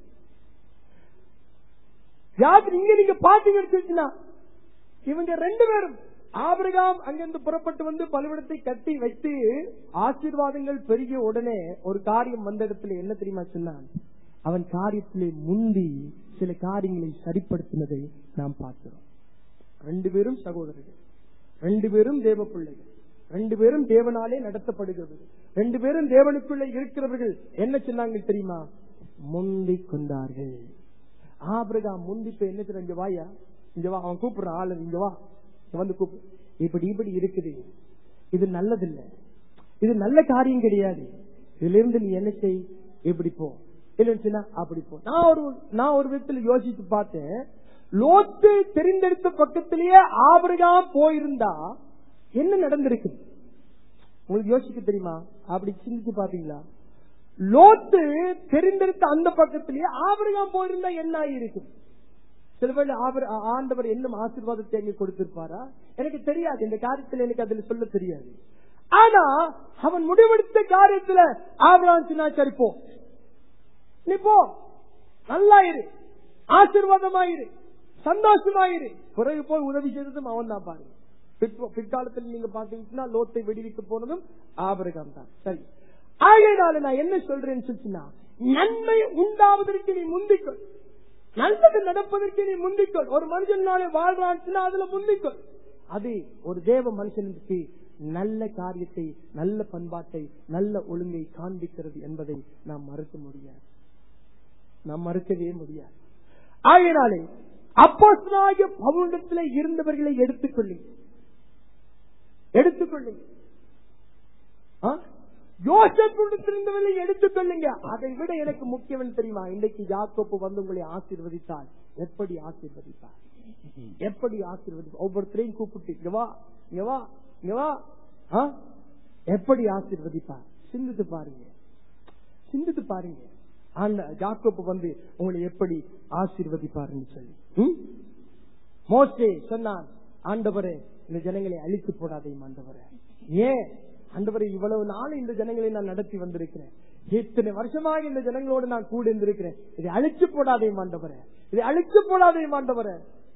யாரு இங்க நீங்க பாத்தீங்கன்னா இவங்க ரெண்டு பேரும் ஆபிரகாம் அங்கிருந்து புறப்பட்டு வந்து பலிபீடத்தை கட்டி வைத்து ஆசீர்வாதங்கள் பெருகிய உடனே ஒரு காரியம் வந்த இடத்துல என்ன தெரியுமா சொன்னான், அவன் காரியத்திலே முந்தி சில காரியங்களை சரிப்படுத்தினதை நாம் பார்க்கிறோம். ரெண்டு பேரும் சகோதரர்கள், ரெண்டு பேரும் தேவ பிள்ளைகள், ரெண்டு பேரும் தேவனாலே நடத்தப்படுகிறது, ரெண்டு பேரும் தேவனுக்குள்ள இருக்கிறவர்கள். என்ன சொன்னாங்க தெரியுமா, முந்திக் கொண்டார்கள். ஆபிரகாம் முந்திப்ப என்ன சொல்ற, இங்க வாயா, இங்க வா, அவன் கூப்பிடுறான் ஆளு, இங்க வா, வந்து கூப்பிடு, இப்படி இப்படி இருக்குது, இது நல்லதில்லை, இது நல்ல காரியம் கிடையாது, இதுல இருந்து நீ என்ன செய், எப்படி போ, இல்லைன்னா அப்படி போ. நான் ஒரு நான் ஒரு விதத்துல யோசிச்சு பார்த்தேன், லோத்து தெரிந்தெடுத்த பக்கத்திலேயே ஆபிரகாம் போயிருந்தா என்ன நடந்திருக்கு உங்களுக்கு யோசிக்க தெரியுமா? அப்படி சிந்திச்சு பாத்தீங்களா? லோத்து தெரிந்தெடுத்த அந்த பக்கத்திலேயே ஆபிரகாம் போயிருந்தா என்ன ஆகியிருக்கும்? சில பேர் ஆண்டவர் என்ன ஆசீர்வாதத்தை எங்க கொடுத்திருப்பாரா எனக்கு தெரியாது, இந்த காரியத்தில் எனக்கு அதுல சொல்ல தெரியாது. ஆனா அவன் முடிவெடுத்த காரியத்துல ஆபிரகாம் சொன்னா சரி போ, நீ போ, நல்லாயிரு, ஆசீர்வாதமாயிரு, சந்தோஷமாயிரு. பிறகு போய் உதவி செய்ததும் அவன் தான் பாருங்க. பிற்காலத்தில் நீங்க பாத்தீங்கன்னா லோத்தை வெடிவிக்க போனதும் ஆபிரகாம் தான். சரி, ஆகையினால நான் என்ன சொல்றேன்னு சொல்லிச்சுன்னா, நன்மை உண்டாவதற்கு நீ முந்திக்கொள், நல்லது நடப்பதற்கு நீ முந்திக்கொள். ஒரு மனுஷனாலே வாழ்றாச்சுன்னா அதுல முந்திக்கொள். அது ஒரு தேவ மனுஷனுக்கு நல்ல காரியத்தை, நல்ல பண்பாட்டை, நல்ல ஒழுங்கை காண்பிக்கிறது என்பதை நாம் மறுக்க முடியாது, நாம் மறுக்கவே முடியாது. ஆகையினாலே அப்போஸ்தலனாகிய பவுலிடத்திலே இருந்தவர்களை எடுத்துக்கொள்ளுங்க, எடுத்துக்கொள்ளுங்க. யோசேப்பிடத்திலிருந்தவர்களை எடுத்துக்கொள்ளுங்க. அதை விட எனக்கு முக்கியம் தெரியுமா, இன்றைக்கு யாக்கோப்பு வந்து உங்களை ஆசீர்வதித்தால் எப்படி ஆசீர்வதிப்பார், எப்படி ஆசீர்வதிப்பார்? ஒவ்வொருத்தரையும் கூப்பிட்டு இங்க வா, இங்க வா, இங்க வா, எப்படி ஆசீர்வதிப்பார்? சிந்தித்து பாருங்க, சிந்தித்து பாருங்க. அந்த யாக்கோப்பு வந்து உங்களை எப்படி ஆசீர்வதிப்பார்னு சொல்லி. மோசே சொன்னான், ஆண்டவரே இந்த ஜனங்களை அழித்து போடாதே ஆண்டவரே. ஏன் ஆண்டவரே, இவ்வளவு நாள் இந்த ஜனங்களை நான் நடத்தி வந்திருக்கிறேன், இத்தனை வருஷமாக இந்த ஜனங்களோடு நான் கூட இருந்திருக்கிறேன், இதை அழிச்சு போடாதே ஆண்டவரே, இதை அழிச்சு போடாதே ஆண்டவரே.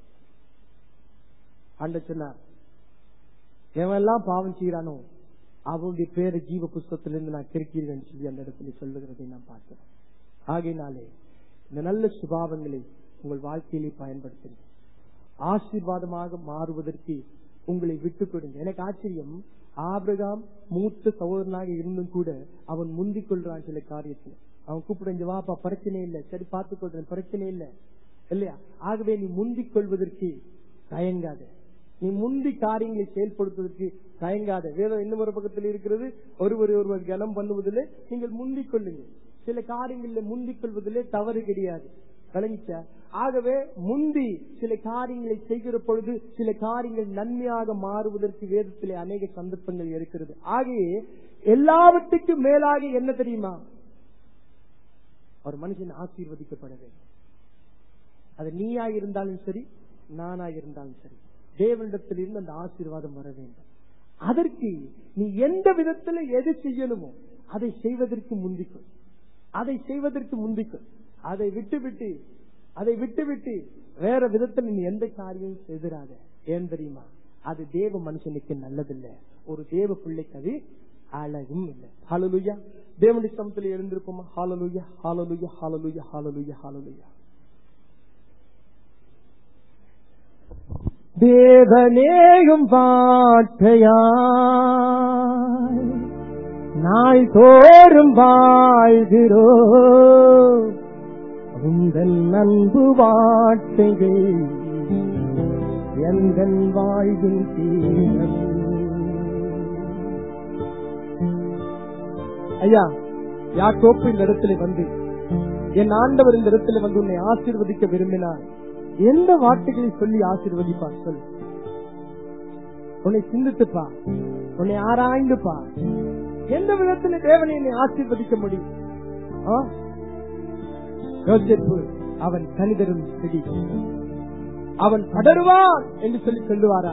ஆண்ட சொன்னார், எவெல்லாம் பாவம் செய்யறானோ அவனுடைய பேரை ஜீவ புஸ்தகத்திலிருந்து நான் கிறுக்கிறேன் சொல்லி அந்த இடத்துல சொல்லுகிறதை நான் பார்க்கிறேன். ஆகையினாலே இந்த நல்ல சுபாவங்களை உங்கள் வாழ்க்கையிலே பயன்படுத்துங்க. ஆசீர்வாதமாக மாறுவதற்கு உங்களை விட்டுக் கொடுங்க. எனக்கு ஆச்சரியம், ஆபிரகாம் மூத்த சகோதரனாக இருந்தும் கூட அவன் முந்திக் கொள்றான் சில காரியத்தில். அவன் கூப்பிட, வாப்பா பிரச்சனை இல்லை, சரி பார்த்துக் கொள்றேன், பிரச்சனை இல்லை இல்லையா? ஆகவே நீ முந்திக் கொள்வதற்கு தயங்காத, நீ முந்தி காரியங்களை செயல்படுத்துவதற்கு தயங்காத. வேற இன்னும் ஒரு பக்கத்தில் இருக்கிறது, ஒருவர் ஒருவர் கனம் பண்ணுவதிலே நீங்கள் முந்திக் கொள்ளுங்க. சில காரியங்களில் முந்திக் கொள்வதிலே தவறு கிடையாது, கலங்கிச்சா? ஆகவே முந்தி சில காரியங்களை செய்கிற பொழுது சில காரியங்கள் நன்மையாக மாறுவதற்கு வேதத்திலே அநேக சந்தர்ப்பங்கள் இருக்கிறது. ஆகவே எல்லாவற்றுக்கும் மேலாக என்ன தெரியுமா? ஒரு மனுஷன் ஆசீர்வதிக்கப்பட வேண்டும். அது நீயா இருந்தாலும் சரி, நானா இருந்தாலும் சரி, தேவனிடத்திலிருந்து அந்த ஆசீர்வாதம் வர வேண்டும். அதற்கு நீ எந்த விதத்துல எது செய்யணுமோ அதை செய்வதற்கு முந்திக்கும், அதை செய்வதற்கு முந்திக்கும். அதை விட்டு விட்டு அதை விட்டு விட்டு வேற விதத்தில் நீ எந்த காரியமும் செய்திராத. ஏன் தெரியுமா? அது தேவ மனுஷனுக்கு நல்லதில்லை, ஒரு தேவ பிள்ளைக்கு அது அழகும் இல்லை. ஹல்லேலூயா. தேவனுடைய சமூகத்தில் எழுந்திருப்போமா? ஹல்லேலூயா, ஹல்லேலூயா, ஹல்லேலூயா, ஹல்லேலூயா, ஹல்லேலூயா. தேவனேயும் வார்த்தையாய் நாள் தோறும் வாழ்கிறோ, உங்கள் அன்பு வார்த்தைகள் எங்கள் வாழ்வின் தீரம். ஐயா, யாக்கோப்பு இந்த இடத்துல வந்து, என் ஆண்டவர் இந்த இடத்துல வந்து உன்னை ஆசீர்வதிக்க விரும்பினார், எந்த வார்த்தைகளை சொல்லி ஆசீர்வதிப்பார் சொல். உன்னை சிந்தித்துப்பா, உன்னை ஆராய்ந்துப்பா, எந்த விதத்தில் தேவனை என்னை ஆசீர்வதிக்க முடியும்? யோசேப்பு அவன் கனிதரும் செடி, அவன் படருவான் என்று சொல்லி சொல்லுவாரா?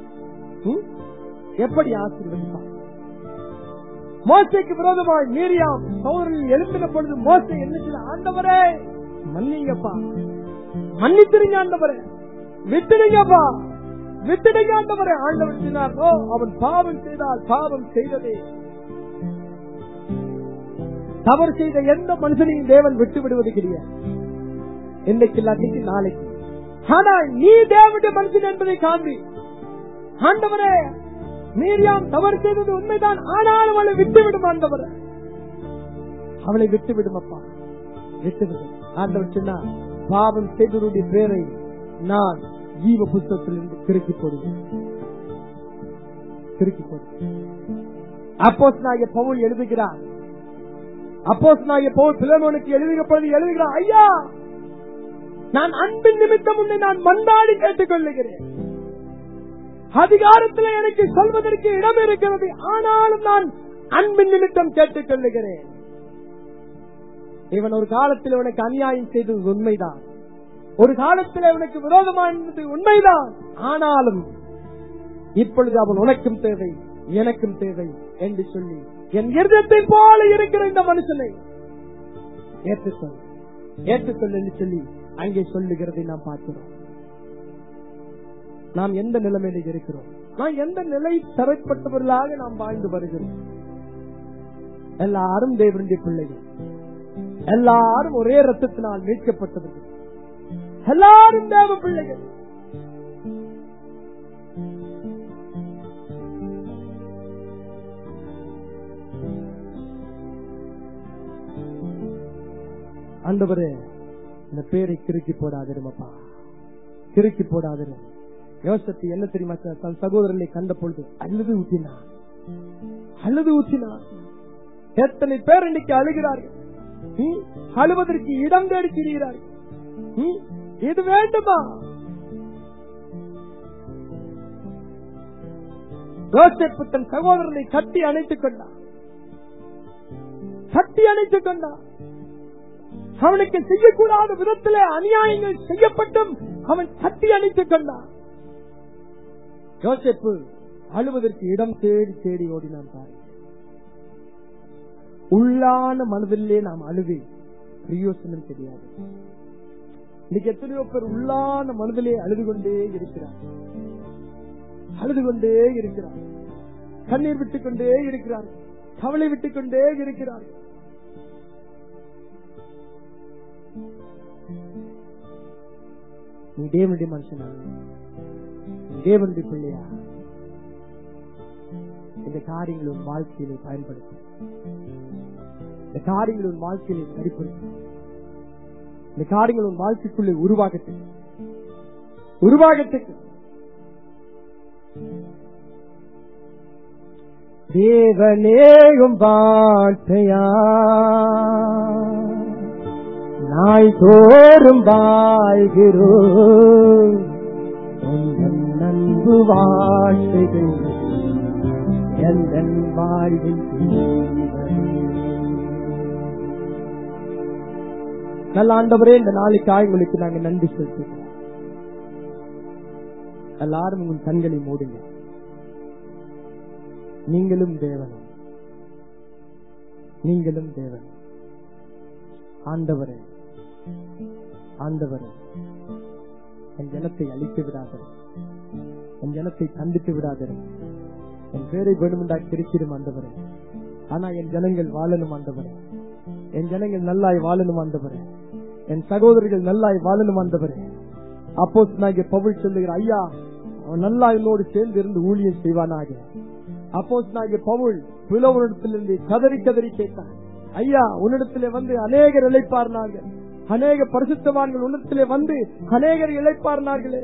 எப்படி ஆசீர்வதிப்பான்? மோசேக்கு விரோதமாய் மீரியாம் சகோதரர்கள் எழுப்பின பொழுது மோசே என்ன செய்த? ஆண்டவரே மன்னிங்கப்பா, மன்னித்திருங்க ஆண்டவரே, விட்டுடுங்கப்பா, விட்டுடுங்க ஆண்டவரே. ஆண்டவர் சொன்னார், ஓ அவன் பாவம் செய்தால் பாவம் செய்ததே. தவறு செய்த எந்த மனுஷனையும் தேவன் விட்டு விடுவது கிடையாது, இன்றைக்கு இல்லாட்டி நாளைக்கு. ஆனால் நீ தேவனுடைய மனுஷன் என்பதை காண்பி. ஆண்டவரே, மீரியாம் தவறு செய்தது உண்மைதான், ஆனாலும் அவளை விட்டுவிடும் ஆண்டவரே, அவளை விட்டுவிடும் அப்பா, விட்டுவிடும். ஆண்டவர் சொன்னார், பாவம் செய்தவருடைய பேரை நான் ஜீவ புத்தகத்திலிருந்து திருக்கி போடுவேன், திருக்கி போடுவேன். அப்போஸ்தலனாகிய பவுல் எழுதுகிறார், அப்போஸ்தலனாகிய பவுல் பிலேமோனுக்கு எழுதுகிறபோது எழுதுகிறார், ஐயா நான் அன்பின் நிமித்தம் உன்னை நான் மன்றாடி கேட்டுக் கொள்ளுகிறேன். அதிகாரத்தில் எனக்கு சொல்வதற்கு இடம் இருக்கிறது, ஆனாலும் நான் அன்பின் நிமித்தம் கேட்டுக் கொள்ளுகிறேன். இவன் ஒரு காலத்தில் உனக்கு அநியாயம் செய்தது உண்மைதான், ஒரு காலத்தில் உனக்கு விரோதமானது உண்மைதான், ஆனாலும் இப்பொழுது அவன் உனக்கும் தேவை எனக்கும் தேவை என்று சொல்லி என் இருதயத்தை போல இருக்கிற இந்த மனுஷனை ஏற்றுக்கொள், ஏற்றுக்கொள் என்று சொல்லி அங்கே சொல்லுகிறதை நாம் பார்க்கிறோம். நாம் எந்த நிலைமையில இருக்கிறோம்? நாம் எந்த நிலை தரப்பட்டவர்களாக நாம் வாழ்ந்து வருகிறோம்? எல்லாரும் தேவனுடைய பிள்ளைகள், எல்லாரும் ஒரே ரத்தத்தினால் மீட்கப்பட்டவர்கள், எல்லாரும் தேவ பிள்ளைகள். ஆண்டவரே, இந்த பேரை கிறுக்கி போடாதிருமப்பா, கிறுக்கி போடாதிரு. யோசேப்பு என்ன தெரியுமா? தன் சகோதரனை கண்ட பொழுது அழுது ஊற்றினா, அழுது ஊற்றினா. எத்தனை பேர் இன்னைக்கு அழுகிறார்கள், அழுவதற்கு இடம் தேடி திரிகிறார்கள். இது வேண்டுமா? யோசேப்பு தன் சகோதரனை கட்டி அணைத்துக் கொண்டான், கட்டி அணைத்துக் கொண்டான். அவனுக்கு செய்யக்கூடாத விதத்திலே அநியாயங்கள் செய்யப்பட்டும் அவன் கட்டி அணைத்துக் கொண்டான். யோசேப்பு அழுவதற்கு இடம் தேடி தேடி ஓடினான். பாரு, உள்ளான மனதிலே நாம் அழுவே பிரயோசனம் தெரியாது. இன்னைக்கு எத்தனையோ பேர் உள்ளான மனதிலே அழுது கொண்டே இருக்கிறார், அழுது கொண்டே இருக்கிறார், கண்ணீர் விட்டுக் கொண்டே இருக்கிறார், கவலை விட்டுக் கொண்டே இருக்கிறார். நீ தேவனுடைய மனுஷனா, நீ தேவனுடைய பிள்ளையா, இந்த காரியங்கள் உன் வாழ்க்கையிலே பயன்படுத்த, இந்த காரியங்கள் உன் வாழ்க்கையிலே சரிப்படுத்த, இந்த காரியங்கள் உன் வாழ்க்கைக்குள்ளே உருவாகத்துக்கு உருவாகத்துக்கு தேவனேகும் வார்த்தையா நாய் தோறும் வாழ்கிறோம், உந்தன் அன்பு வார்த்தைகள் எந்தன் வாழ்வில் நல்ல ஆண்டவரே, இந்த நாளைக்காய் உங்களுக்கு நாங்கள் நன்றி செலுத்துகிறோம். எல்லாரும் உங்கள் கண்களை மூடுங்க. நீங்களும் தேவன், நீங்களும் தேவன். ஆண்டவரே, ஆண்டவரே, என் ஜனத்தை அழித்து விடாதே, என் ஜனத்தை கண்டித்து விடாதே. என் பேரை வேணுமென்றா கிடைச்சிடும் ஆண்டவரே. ஆனா என் ஜனங்கள் வாழணும் ஆண்டவரே, என் ஜனங்கள் நல்லாய் வாழணும் ஆண்டவரே, என் சகோதரர்கள் நல்லாய் வாழணும் ஆண்டவரே. அப்போஸ்தலனாகிய பவுல் சொல்லுகிற, ஐயா அவன் நல்லா என்னோடு சேர்ந்து இருந்து ஊழியம் செய்வானாக. அப்போஸ்தலனாகிய பவுல் பிலோவனிடத்திலிருந்து கதறி கதறி கேட்டான், ஐயா உன்னிடத்திலே வந்து அநேகர் இளைப்பார்னார்கள், அநேக பரிசுத்தவான்கள் உன்னிடத்திலே வந்து அநேகர் இளைப்பார்னார்களே.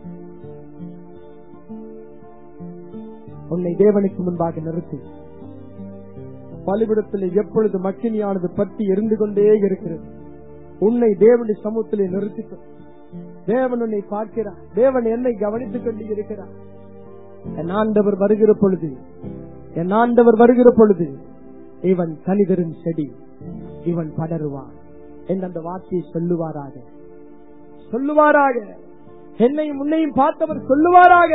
உன்னை தேவனுக்கு முன்பாக நிறுத்தி பலிபீடத்திலே எப்பொழுது மக்கினியானது பற்றி எரிந்து கொண்டே இருக்கிறது, உன்னை தேவனுடைய சமூகத்திலே நிறுத்திக்கொள். தேவன் உன்னை பார்க்கிறார், தேவன் என்னை கவனித்துக் கொண்டு இருக்கிறார். என் ஆண்டவர் வருகிற பொழுது, என் ஆண்டவர் வருகிற பொழுது இவன் கனிதரும் செடி, இவன் படருவான் என்ற அந்த வார்த்தையை சொல்லுவாராக, சொல்லுவாராக. என்னையும் முன்னையும் பார்த்தவர் சொல்லுவாராக.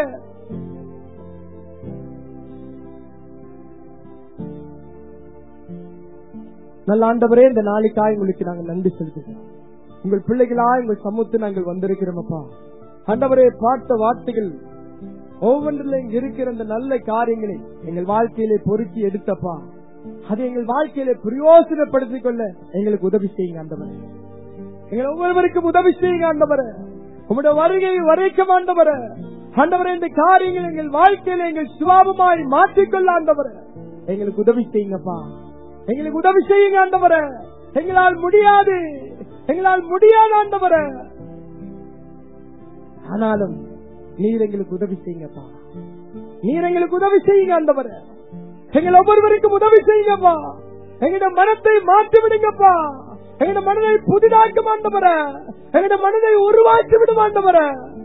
நல்ல ஆண்டவரே, இந்த நாளைக்காய் உங்களுக்கு நாங்கள் நன்றி செலுத்துகிறோம். உங்கள் பிள்ளைகளா உங்கள் சமூகத்தில் நாங்கள் வந்திருக்கிறோம் அப்பா. ஆண்டவரே, பார்த்த வார்த்தைகள் ஒவ்வொன்றிலும் இருக்கிற அந்த நல்ல காரியங்களை எங்கள் வாழ்க்கையிலே பொறுக்கி எடுத்தப்பா, அதை எங்கள் வாழ்க்கையிலே பிரயோசனப்படுத்திக் கொள்ள எங்களுக்கு உதவி செய்யுங்க ஆண்டவரே. எங்கள் ஒவ்வொருவருக்கும் உதவி செய்யுங்க ஆண்டவரே. உங்களுடைய வருகை வரைக்கும் ஆண்டவரே, ஆண்டவரே இந்த காரியங்கள் எங்கள் வாழ்க்கையில எங்கள் சுபாவமாய் மாற்றிக்கொள்ள ஆண்டவரே எங்களுக்கு உதவி செய்யுங்கப்பா. எங்களுக்கு உதவி செய்யுங்க ஆண்டவரே. எங்களால் முடியாது, எங்களால் முடியாது ஆண்டவரே. ஆனாலும் நீர் எங்களுக்கு உதவி செய்யுங்கப்பா. நீர் எங்களுக்கு உதவி செய்யுங்க ஆண்டவரே. எங்கள் ஒவ்வொருவருக்கும் உதவி செய்யுங்கப்பா. எங்களுடைய மனத்தை மாற்றி விடுங்கப்பா. எங்களுடைய மனதை புதிதாக்க ஆண்டவரே. எங்களுடைய மனதை உருவாக்கி விடும் ஆண்டவரே.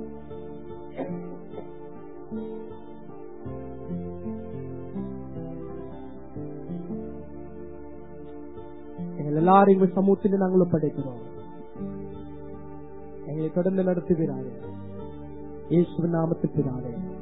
எங்கள் எல்லாரும் எங்கள் சமூகத்தில் நாங்களும் படைக்கிறோம். எங்களை தொடர்ந்து நடத்துகிறார்கள். இயேசுவின் நாமத்தில் பிதாவே.